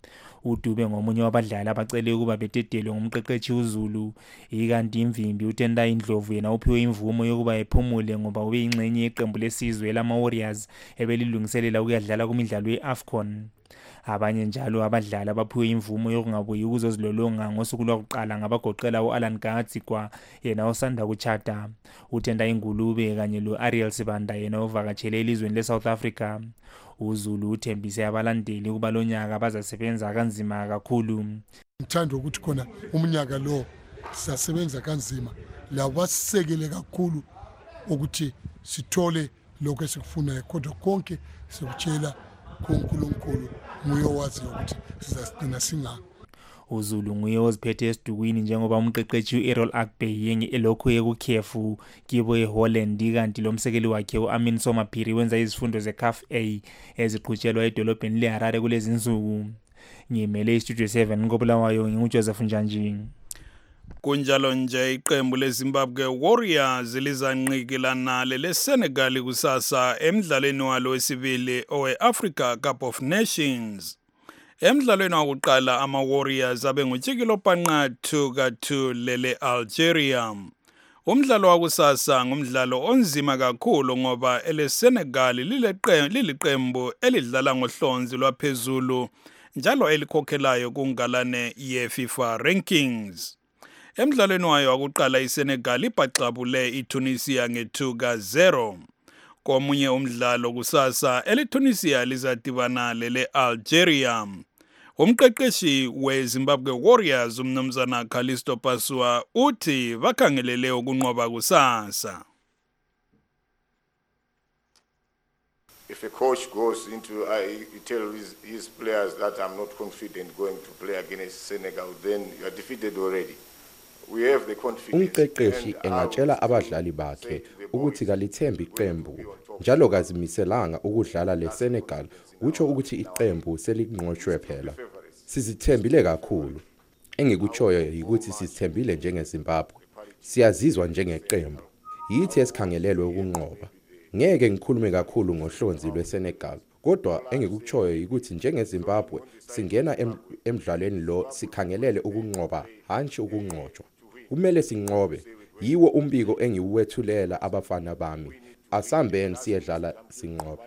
uDube ngomunye wabadlali abacele ukuba bededelwe ngumqeqeshi uZulu, ikanti imvimbi uTendai Ndlovu yena uphiwe imvumo yokuba ephumule ngoba ubeyingxenye yeqembu lesizwe lama-Warriors ebelilungiselela ukuyadlala kumidlalo ye-AFCON. Abanye njalo abadlali abaphiwe imvumo yokungabuyi ukuzozilolonga ngosuku lwakuqala ngabagoqela u-Alan Gatsikwa yena osanda kuchata, uTendai Ngulube kanye lo-Ariel Sibanda yena ovakatshele elizweni le-South Africa. uZulu uthembise abalandeli ukuba lo nyaka bazasebenza kanzima kakhulu. Ngithanda ukuthi khona umnyaka lo sizasebenza kanzima labo basisekele kakhulu ukuthi sithole lokho esikufunayo, kodwa konke sikutshela kuNkulunkulu nguye owazi ukuthi sizasigcina singaphi. uZulu nguye oziphethe esidukwini njengoba umqeqeshi u-Errol Akbey elokhu ekukhefu kibo eHolland, kanti lo msekeli wakhe u-Amin Somaphiri wenza izifundo ze-CAF A eziqhutshelwa edolobheni leHarare kulezi nsuku. Ngimele iStudio 7 ngobulawayo nginguJoseph Njanji. Kunjalo nje iqembu leZimbabwe Warriors lizanqikilana leSenegal kusasa emdlalweni walo wesibili owe-Africa Cup of Nations. Emdlalweni wokuqala ama-Warriors abengutshikilo panqathu ka-2 lele-Algeria. Umdlalo wakusasa ngumdlalo onzima kakhulu ngoba eleSenegal liliqembu elidlala ngohlonzi lwaphezulu njalo elikhokhelayo kungalane ye-FIFA rankings. Emdlalweni wayo wakuqala iSenegal ibhaxabule iTunisia nge-2-0. Komunye umdlalo kusasa eleTunisia lizadibana lele-Algeria. Umqeqeshi weZimbabwe Warriors umnumzana Callisto Pasua uthi bakhangelele ukunqoba kusasa. If a coach goes into, he tells his players that I'm not confident going to play against Senegal, then you are defeated already. Umqeqeshi engatshela abadlali bakhe ukuthi kalithembi iqembu njalo kazimiselanga ukudlala leSenegal, kutsho ukuthi iqembu selinqotshwe phela. Sizithembile kakhulu. Engikutshoyo ukuthi sizithembile njengeZimbabwe. Siyazizwa njengeqembu. Yithi esikhangelelwe ukunqoba. Ngeke ngikhulume kakhulu ngohlonzi lweSenegal, kodwa engikutshoyo ukuthi njengeZimbabwe singena emdlalweni lo sikhangelele ukunqoba hantshi ukunqotshwa. Kumele sinqobe. Yiwo umbiko engiwethulela abafana bami. Asambeni siyedlala sinqobe.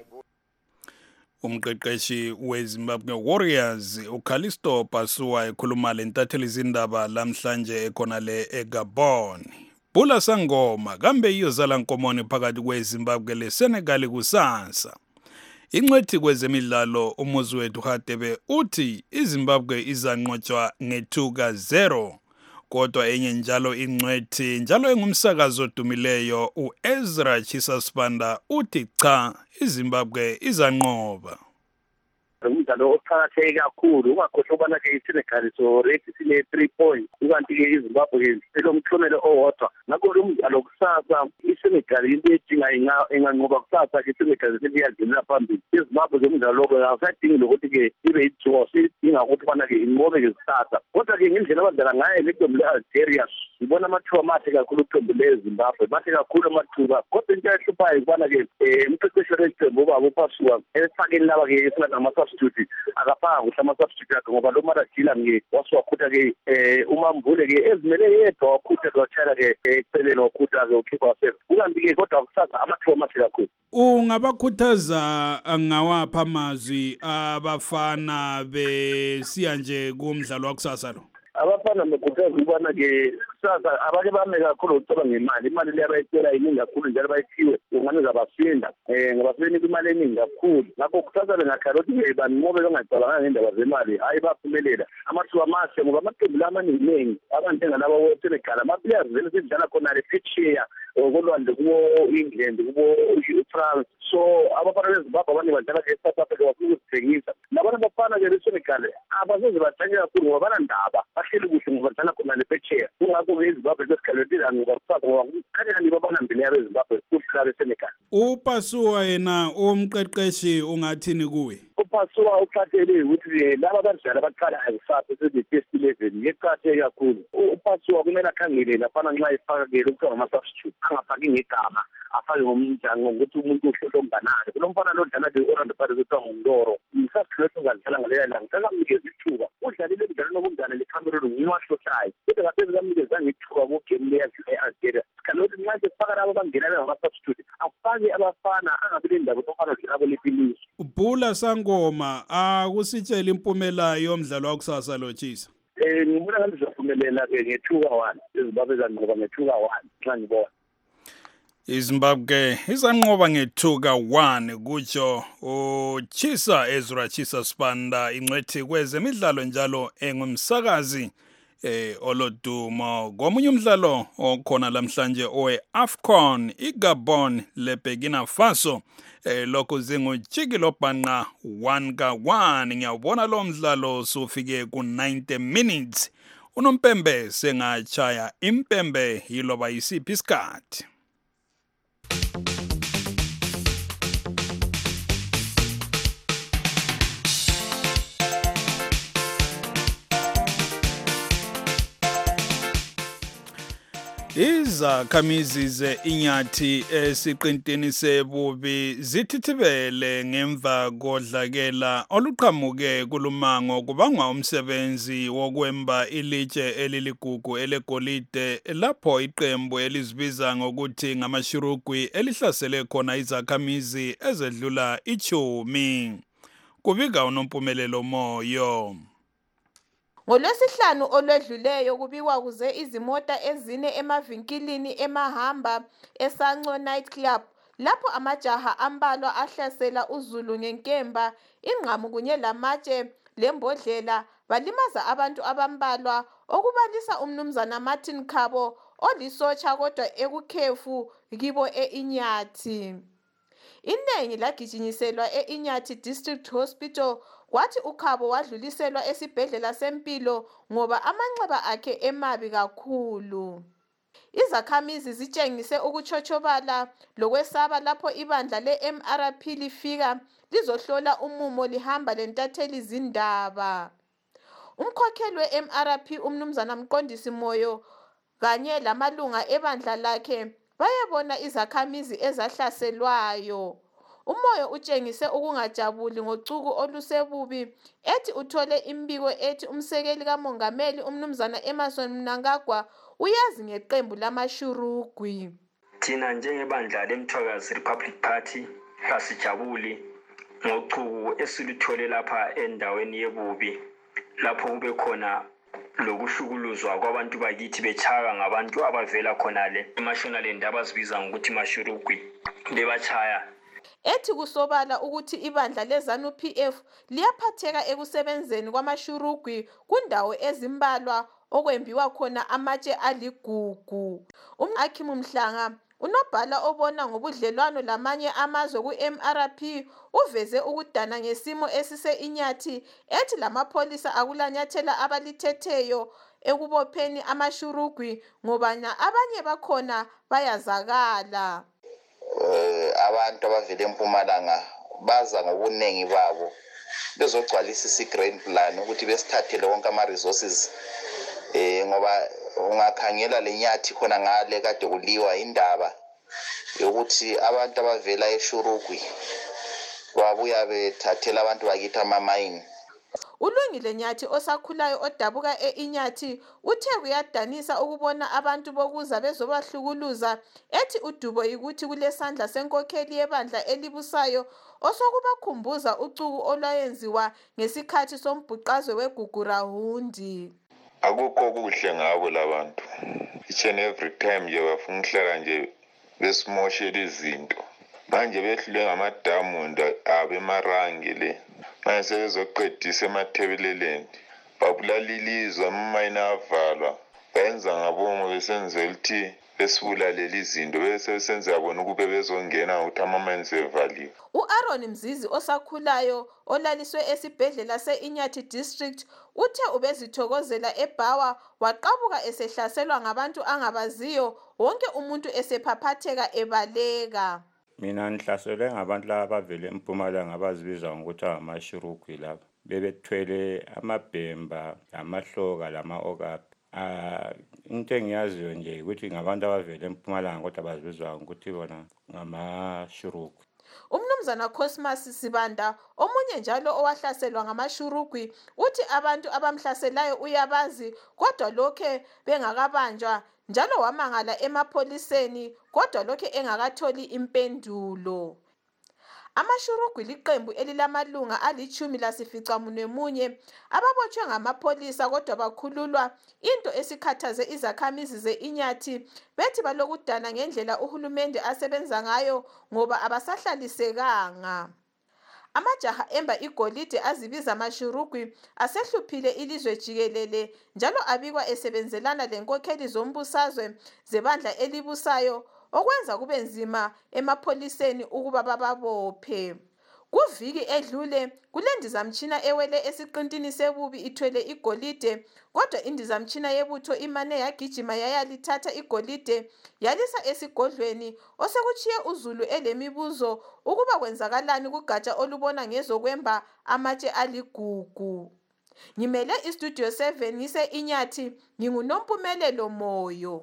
Umqeqeshi weZimbabwe Warriors uCallisto Pasua ekhuluma lentatheli izindaba lamhlanje ekhonale eGabon. Bula Sangoma kambe iyozala nkomoni phakathi kweZimbabwe leSenegal kusasa. Ingcwethi kwezemidlalo uMuzwethu Hadebe uthi iZimbabwe izanqotshwa nge-2-0. Kodwa enye njalo ingcwethi njalo engumsakazo odumileyo uEzra Chisasbanda uthi cha, iZimbabwe izanqoba. Umdlalo oqakatheke kakhulu ungakhohlwa ukubana ke iSenegal already sine 3 points ukanti ke iZimbabwe selomthomelo owodwa. Ngakho lo mdlalo kusasa iSenegal into edinga enganqoba kusasa ke iSenegal seliyadlula phambili. iZimbabwe zomdlalo lo akasadingi lokuthi ke ibe yidraw, sidinga ukuthi bana ke inqobe ke kusasa. Kodwa ke ngendlela abadlala ngayo leqembu le-Algeria ngibona amathuba amahle kakhulu iqembu leZimbabwe, mahle kakhulu amathuba. Kodwa into ehluphayo ukubana ke umqeqeshi weqembu ubaba uPasua esifakeni laba ke esingathi ama-substitute akafanga kuhle ama-substitute akhe ngoba lo Marajila wasiwakhutha ke uMambule ke ezimele yedwa wakhutha kwatshela ke eceleni wakhutha ke ukhipha wasefa. Kukanti ke kodwa kusasa amathuba amahle kakhulu. Ungabakhuthaza ngawapha amazwi abafana besiya nje kumdlalo wakusasa lo? Abafana bekhuthaza ukubana ke kusasa abake bame kakhulu ukucaba ngemali. Imali le abayitshela iningi kakhulu njalo bayithiwe ungane zabasinda ngabasebenzi imali eningi kakhulu. Ngakho kusasa bengakhala ukuthi banqobe bengacabanga ngendaba zemali, hayi baphumelela. Amathuba amahle ngoba amaqembu lamaningi abantu njengalaba weSenegal ama-players vele sidlala khona le phetsheya kolwandle kubo England kubo France. So abafana beZimbabwe abanye badlala ke eSouth Africa bafuna ukuzithengisa. Labana abafana ke beSenegal abasoze bajanye kakhulu ngoba banandaba bahleli kuhle ngoba badlala khona le phetsheya. Kungakho iZimbabwe sesikhalethile ngoba kusasa ngoba kanjani babanambile yabeZimbabwe kuhlala beSenegal. uPasua yena umqeqeshi ungathini kuwe? uPasua uqathele ukuthi laba badlali abaqalayo kusasa se-test 11 ngeqhatheke kakhulu. uPasua kumele akhangele lafana nxa efaka ke lokho ngama-substitute angafaki ngegama afake ngomnjani ngokuthi umuntu uhlohle ombanakhe. Kulo mfana lo dlala ke Orlando Pirates kuthiwa nguNdoro. Ngisasikhuleka ungadlala ngaleya langa sakamnikeza ithuba udlale ngiwahlohlayo kodwa ngaphezu kamnikezanga ithuba kugame leyadlula e-Algeria sikhale ukuthi nxa sefaka labo bangena bengama-substitute afake abafana angabi le ndaba sofana dlabo lepilisi. Bhula Sangoma, akusitshela impumela yomdlalo wakusasa Lotshisa. Ngibona ngathi sizophumelela-ke nge-2-1 izimbabwe zanqoba nge-2-1 nxa ngibona. iZimbabwe izanqoba nge-2-1 kutsho uChisa Ezra Chisa Spanda ingcwethi kwezemidlalo njalo engumsakazi olodumo. Komunye umdlalo okhona lamhlanje owe-AFCON iGabon leBurkina Faso lokhu zingujikilo bhanqa 1-1. Ngiyawubona lo mdlalo sufike ku-90 minutes. Unompembe sengachaya impembe yiloba yisiphi isikhathi. Izakhamizi ze-Inyathi esiqintini sebubi zithithibele ngemva kodlakela oluqhamuke kulumango kubangwa umsebenzi wokwemba ilitshe eliligugu elegolide lapho iqembu elizibiza ngokuthi ngamashurugwi elihlasele khona izakhamizi ezedlula 10. Kubika unompumelelo Moyo. NgoLwesihlanu olwedluleyo kubikwa kuze izimota ezine emavinkilini emahamba eSanco Night Club lapho amajaha ambalwa ahlasela uZulu ngenkemba, ingqamu kunye lamatshe lembodlela balimaza abantu abambalwa okubalisa umnumzana Martin Khabo olisotsha kodwa ekukhefu kibo e-Inyathi. Iningi lagijinyiselwa e-Inyathi District Hospital kwathi uKhabo wadluliselwa esibhedlela sempilo ngoba amanxeba akhe emabi kakhulu. Izakhamizi zitshengise ukuchotshobala lokwesaba lapho ibandla le-MRP lifika lizohlola umumo lihamba lentatheli zindaba. Umkhokheli we-MRP umnumzana Mqondisi Moyo kanye lamalunga ebandla lakhe bayabona izakhamizi ezahlaselwayo. Umoyo utshengise ukungajabuli ngocuku olusebubi ethi uthole imbiko ethi umsekeli kamongameli umnumzana Emerson Mnangagwa uyazi ngeqembu lamashurugwi. Thina njengebandla leMthwakazi Republic Party asijabuli ngocuku esilithole lapha endaweni yebubi lapho kube khona lokushukuluzwa kwabantu bakithi bechaya ngabantu abavela khonale eMashonaland abazibiza ngokuthi mashurugwi bebachaya. Ethi kusobala ukuthi ibandla leZANU PF liyaphatheka ekusebenzeni kwamashurugwi kundawo ezimbalwa okwembiwa khona amatshe aligugu. Umhakimu Mhlanga unobhala obona ngobudlelwano lamanye amazwe ku-MRP uveze ukudana ngesimo esise-Inyathi ethi lamapholisa akulanyathela abalithetheyo ekubopheni amashurugwi ngoba abanye bakhona bayazakala. Abantu abavela eMpumalanga baza ngobuningi babo bezogcwalisa i-grand plan ukuthi besithathele wonke ama-resources ngoba ungakhangela leNyathi khona ngale kade kuliwa indaba yokuthi abantu abavela eShurugwi babuya bethathela abantu bakithi amamayini. Ulungile Nyathi osakhulayo odabuka e-Inyathi uthe kuyadanisa ukubona abantu bokuza bezobahlukuluza ethi udubo yikuthi kulesandla senkokheli yebandla elibusayo osokubakhumbuza ucuku olwayenziwa ngesikhathi sombhuqazwe weGugurahundi. Akukho kuhle ngabo labantu. Each and every time nje bafuna ukuhlala nje besimoshela izinto. Manje behlule ngamadamu abemarangi le. Manje sebezoqedisa emathebeleleni. Babulalilizwa amayini avalwa. Benza ngabomo besenzela ukuthi besibulalela izinto bese senze yabona ukube bezongena ukuthi amamanzi evaliwe. U-Aaron Mzizi osakhulayo olaliswe esibhedlela se-Inyathi District uthe ubezithokozela eBhawa waqabuka esehlaselwa ngabantu angabaziyo wonke umuntu esephaphatheka ebaleka. Mina nihlaselwe ngabantu laba bavele eMpumalanga abazibiza ngokuthi amashurugwi laba. Bebethwele amabhemba, amahloka lama-okapi. Into engiyaziyo nje ukuthi ngabantu abavele eMpumalanga kodwa bazibizwa ngokuthi bona ngamashurugwi. Umnumzana Cosmas Sibanda, omunye njalo owahlaselwa ngamashurugwi, uthi abantu abamhlaselayo uyabazi kodwa lokhe bengakabanjwa, njalo wamangala emapholiseni kodwa lokhe engakatholi impendulo. Amashurugwi liqembu elilamalunga ali-10 ababotshwe ngamapholisa kodwa bakhululwa, into esikhathaze izakhamizi ze-Inyathi bethi balokudana ngendlela uhulumende asebenza ngayo ngoba abasahlalisekanga. Amajaha emba igolide azibiza amashurugwi asehluphile ilizwe jikelele, njalo abikwa esebenzelana lenkokheli zombusazwe zebandla elibusayo, okwenza kube nzima emapholiseni ukuba bababophe. Kuviki edlule kulendizamtshina ewele esiqintini sebubi ithwele igolide, kodwa indizamtshina yebutho imane yagijima yayalithatha igolide yalisa esigodlweni, osekutshiye uZulu elemibuzo ukuba kwenzakalani kugatsha olubona ngezokwemba amatshe aligugu. Ngimele iStudio 7 ngise Inyathi, nginguNompumelelo Moyo.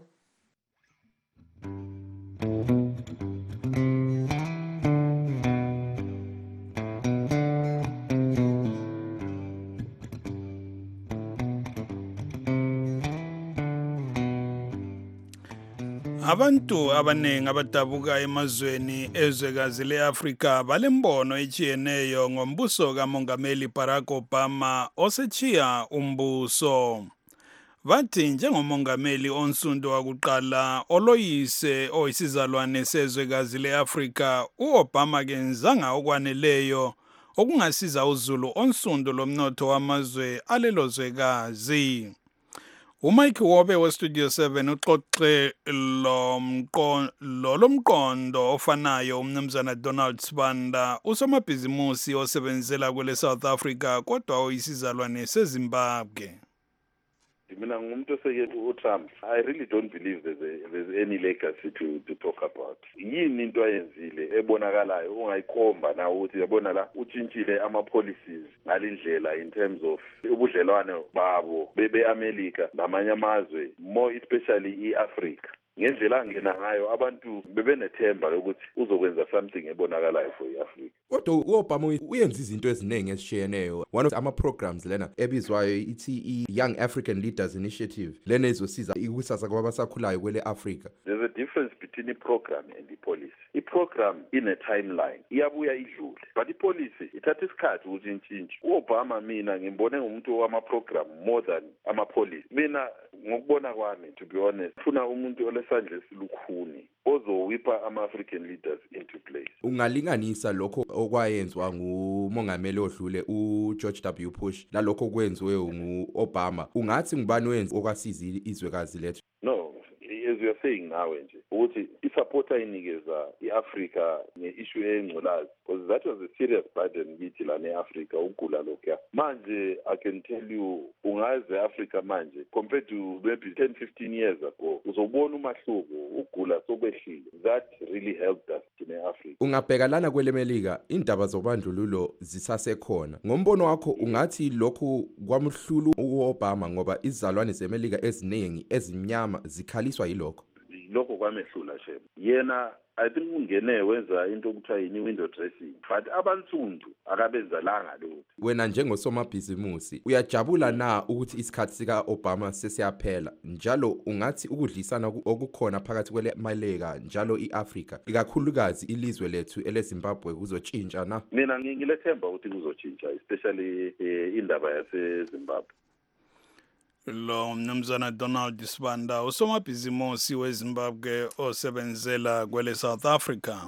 Abantu abanengi abadabuka emazweni ezwekazi le-Afrika balembono etshiyeneyo ngombuso kaMongameli Barack Obama osechiya umbuso. Bathi njengomongameli onsundu wakuqala oloyise oyisizalwane sezwekazi le-Afrika, u-Obama kenzanga okwaneleyo okungasiza uZulu onsundu lomnotho wamazwe alelo zwekazi. uMike Wobe weStudio 7 uxoxe lomqondo ofanayo umnumzana Donald Sibanda, usomabhizimusi osebenzela kwele South Africa kodwa oyisizalwane seZimbabwe. Mina ngumuntu oseke uTrump. I really don't believe there's any legacy to talk about. Yini into ayenzile ebonakalayo ungayikhomba na ukuthi yabona la utshintshile ama policies ngalindlela in terms of ubudlelwane babo beAmerica namanye amazwe, more especially iAfrica. Ngendlela angena ngayo abantu bebenethemba lokuthi uzokwenza something ebonakalayo for iAfrica. Kodwa uObama uyenza izinto eziningi ezishiyeneyo. One of ama programs lena ebizwayo ithi Young African Leaders Initiative lena izosiza ikusasa kwabasakhulayo kwele Africa. There's a difference between i-program and i-policy. I-program in a timeline iyabuya idlule, but i-policy ithatha isikhathi ukuthi intshintshe. uObama mina ngimbone ngumuntu wama-program more than ama-policy. Mina ngokubona kwami, to be honest, funa umuntu olesandla esilukhuni ozowipha ama-African leaders into place. Ungalinganisa lokho okwayenzwa ngumongameli odlule uGeorge W. Bush lalokho kwenziwe nguObama, ungathi ngubani wenza okwasiza izwekazi lethu? No, as we are saying now nje ukuthi isupporta inikeza iAfrica ngeissue engcolazi, because that was a serious burden kithi la neAfrica ukugula lokho. Manje I can tell you ungaze Africa manje compared to maybe 10-15 years ago uzobona umahluko, ukugula sokwehlile. That really helped us in Africa. Ungabheka lana kwelemelika indaba zobandlululo zisasekhona. Ngombono wakho ungathi lokhu kwamhlulu uObama ngoba izizalwane zeMelika eziningi ezimnyama zikhaliswa yilokho. Lokho kwamehlula shem. Yena I think ungene wenza into okuthiwa yini window dressing, but abansundu akabenza langa lokho. Wena njengosomabhizimusi uyajabula na ukuthi isikhathi sika Obama sesiyaphela, njalo ungathi ukudlisana okukhona phakathi kwele Melika njalo iAfrica ikakhulukazi ilizwe lethu eleZimbabwe kuzotshintsha na? Mina ngilethemba ukuthi kuzotshintsha, especially indaba yaseZimbabwe. Lo mnumzana Donald Sibanda usomabhizimusi weZimbabwe osebenzela kwele South Africa.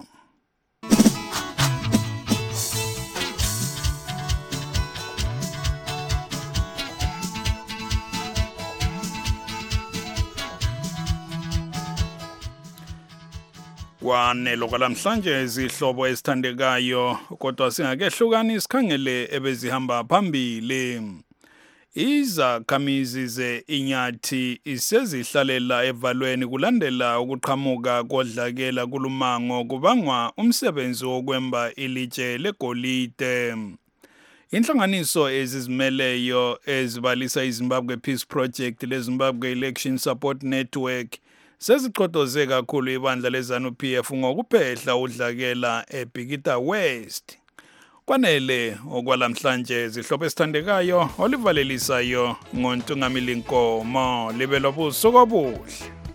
Kwanelo kwalamhlanje izihlobo ezithandekayo, kodwa singakehlukani isikhangele ebezihamba phambili. Izakhamizi ze-Inyathi isezihlalela evalweni kulandela ukuqhamuka kodlakela kulumango kubangwa umsebenzi wokwemba ilitshe legolide. Inhlanganiso ezizimeleyo ezibalisa iZimbabwe Peace Project leZimbabwe Election Support Network seziqodoze kakhulu ibandla leZANU-PF ngokuphehla udlakela eBhikita West. Kwanele okwalamhlanje zihlobo esithandekayo olivalelisayo ngoNtungamili Nkomo libe lobusuku obuhle.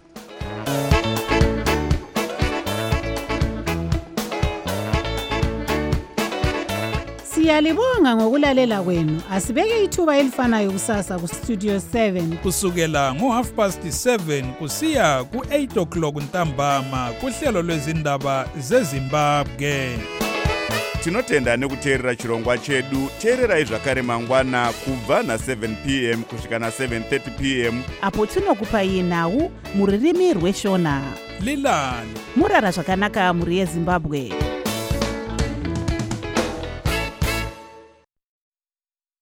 Siyalibonga ngokulalela kwenu. Asibeke ithuba elifanayo kusasa ku Studio 7 kusukela ngo7:30 kusiya ku8 o'clock ntambama kuhlelo lwezindaba zeZimbabwe. Tinotenda nekuteerera chirongwa chedu. Teererai zvakare mangwana kubva na7 p.m. kusvika na7:30 p.m. apo tinokupai nhau muririmi rweshona. Lilani murara zvakanaka muri yeZimbabwe.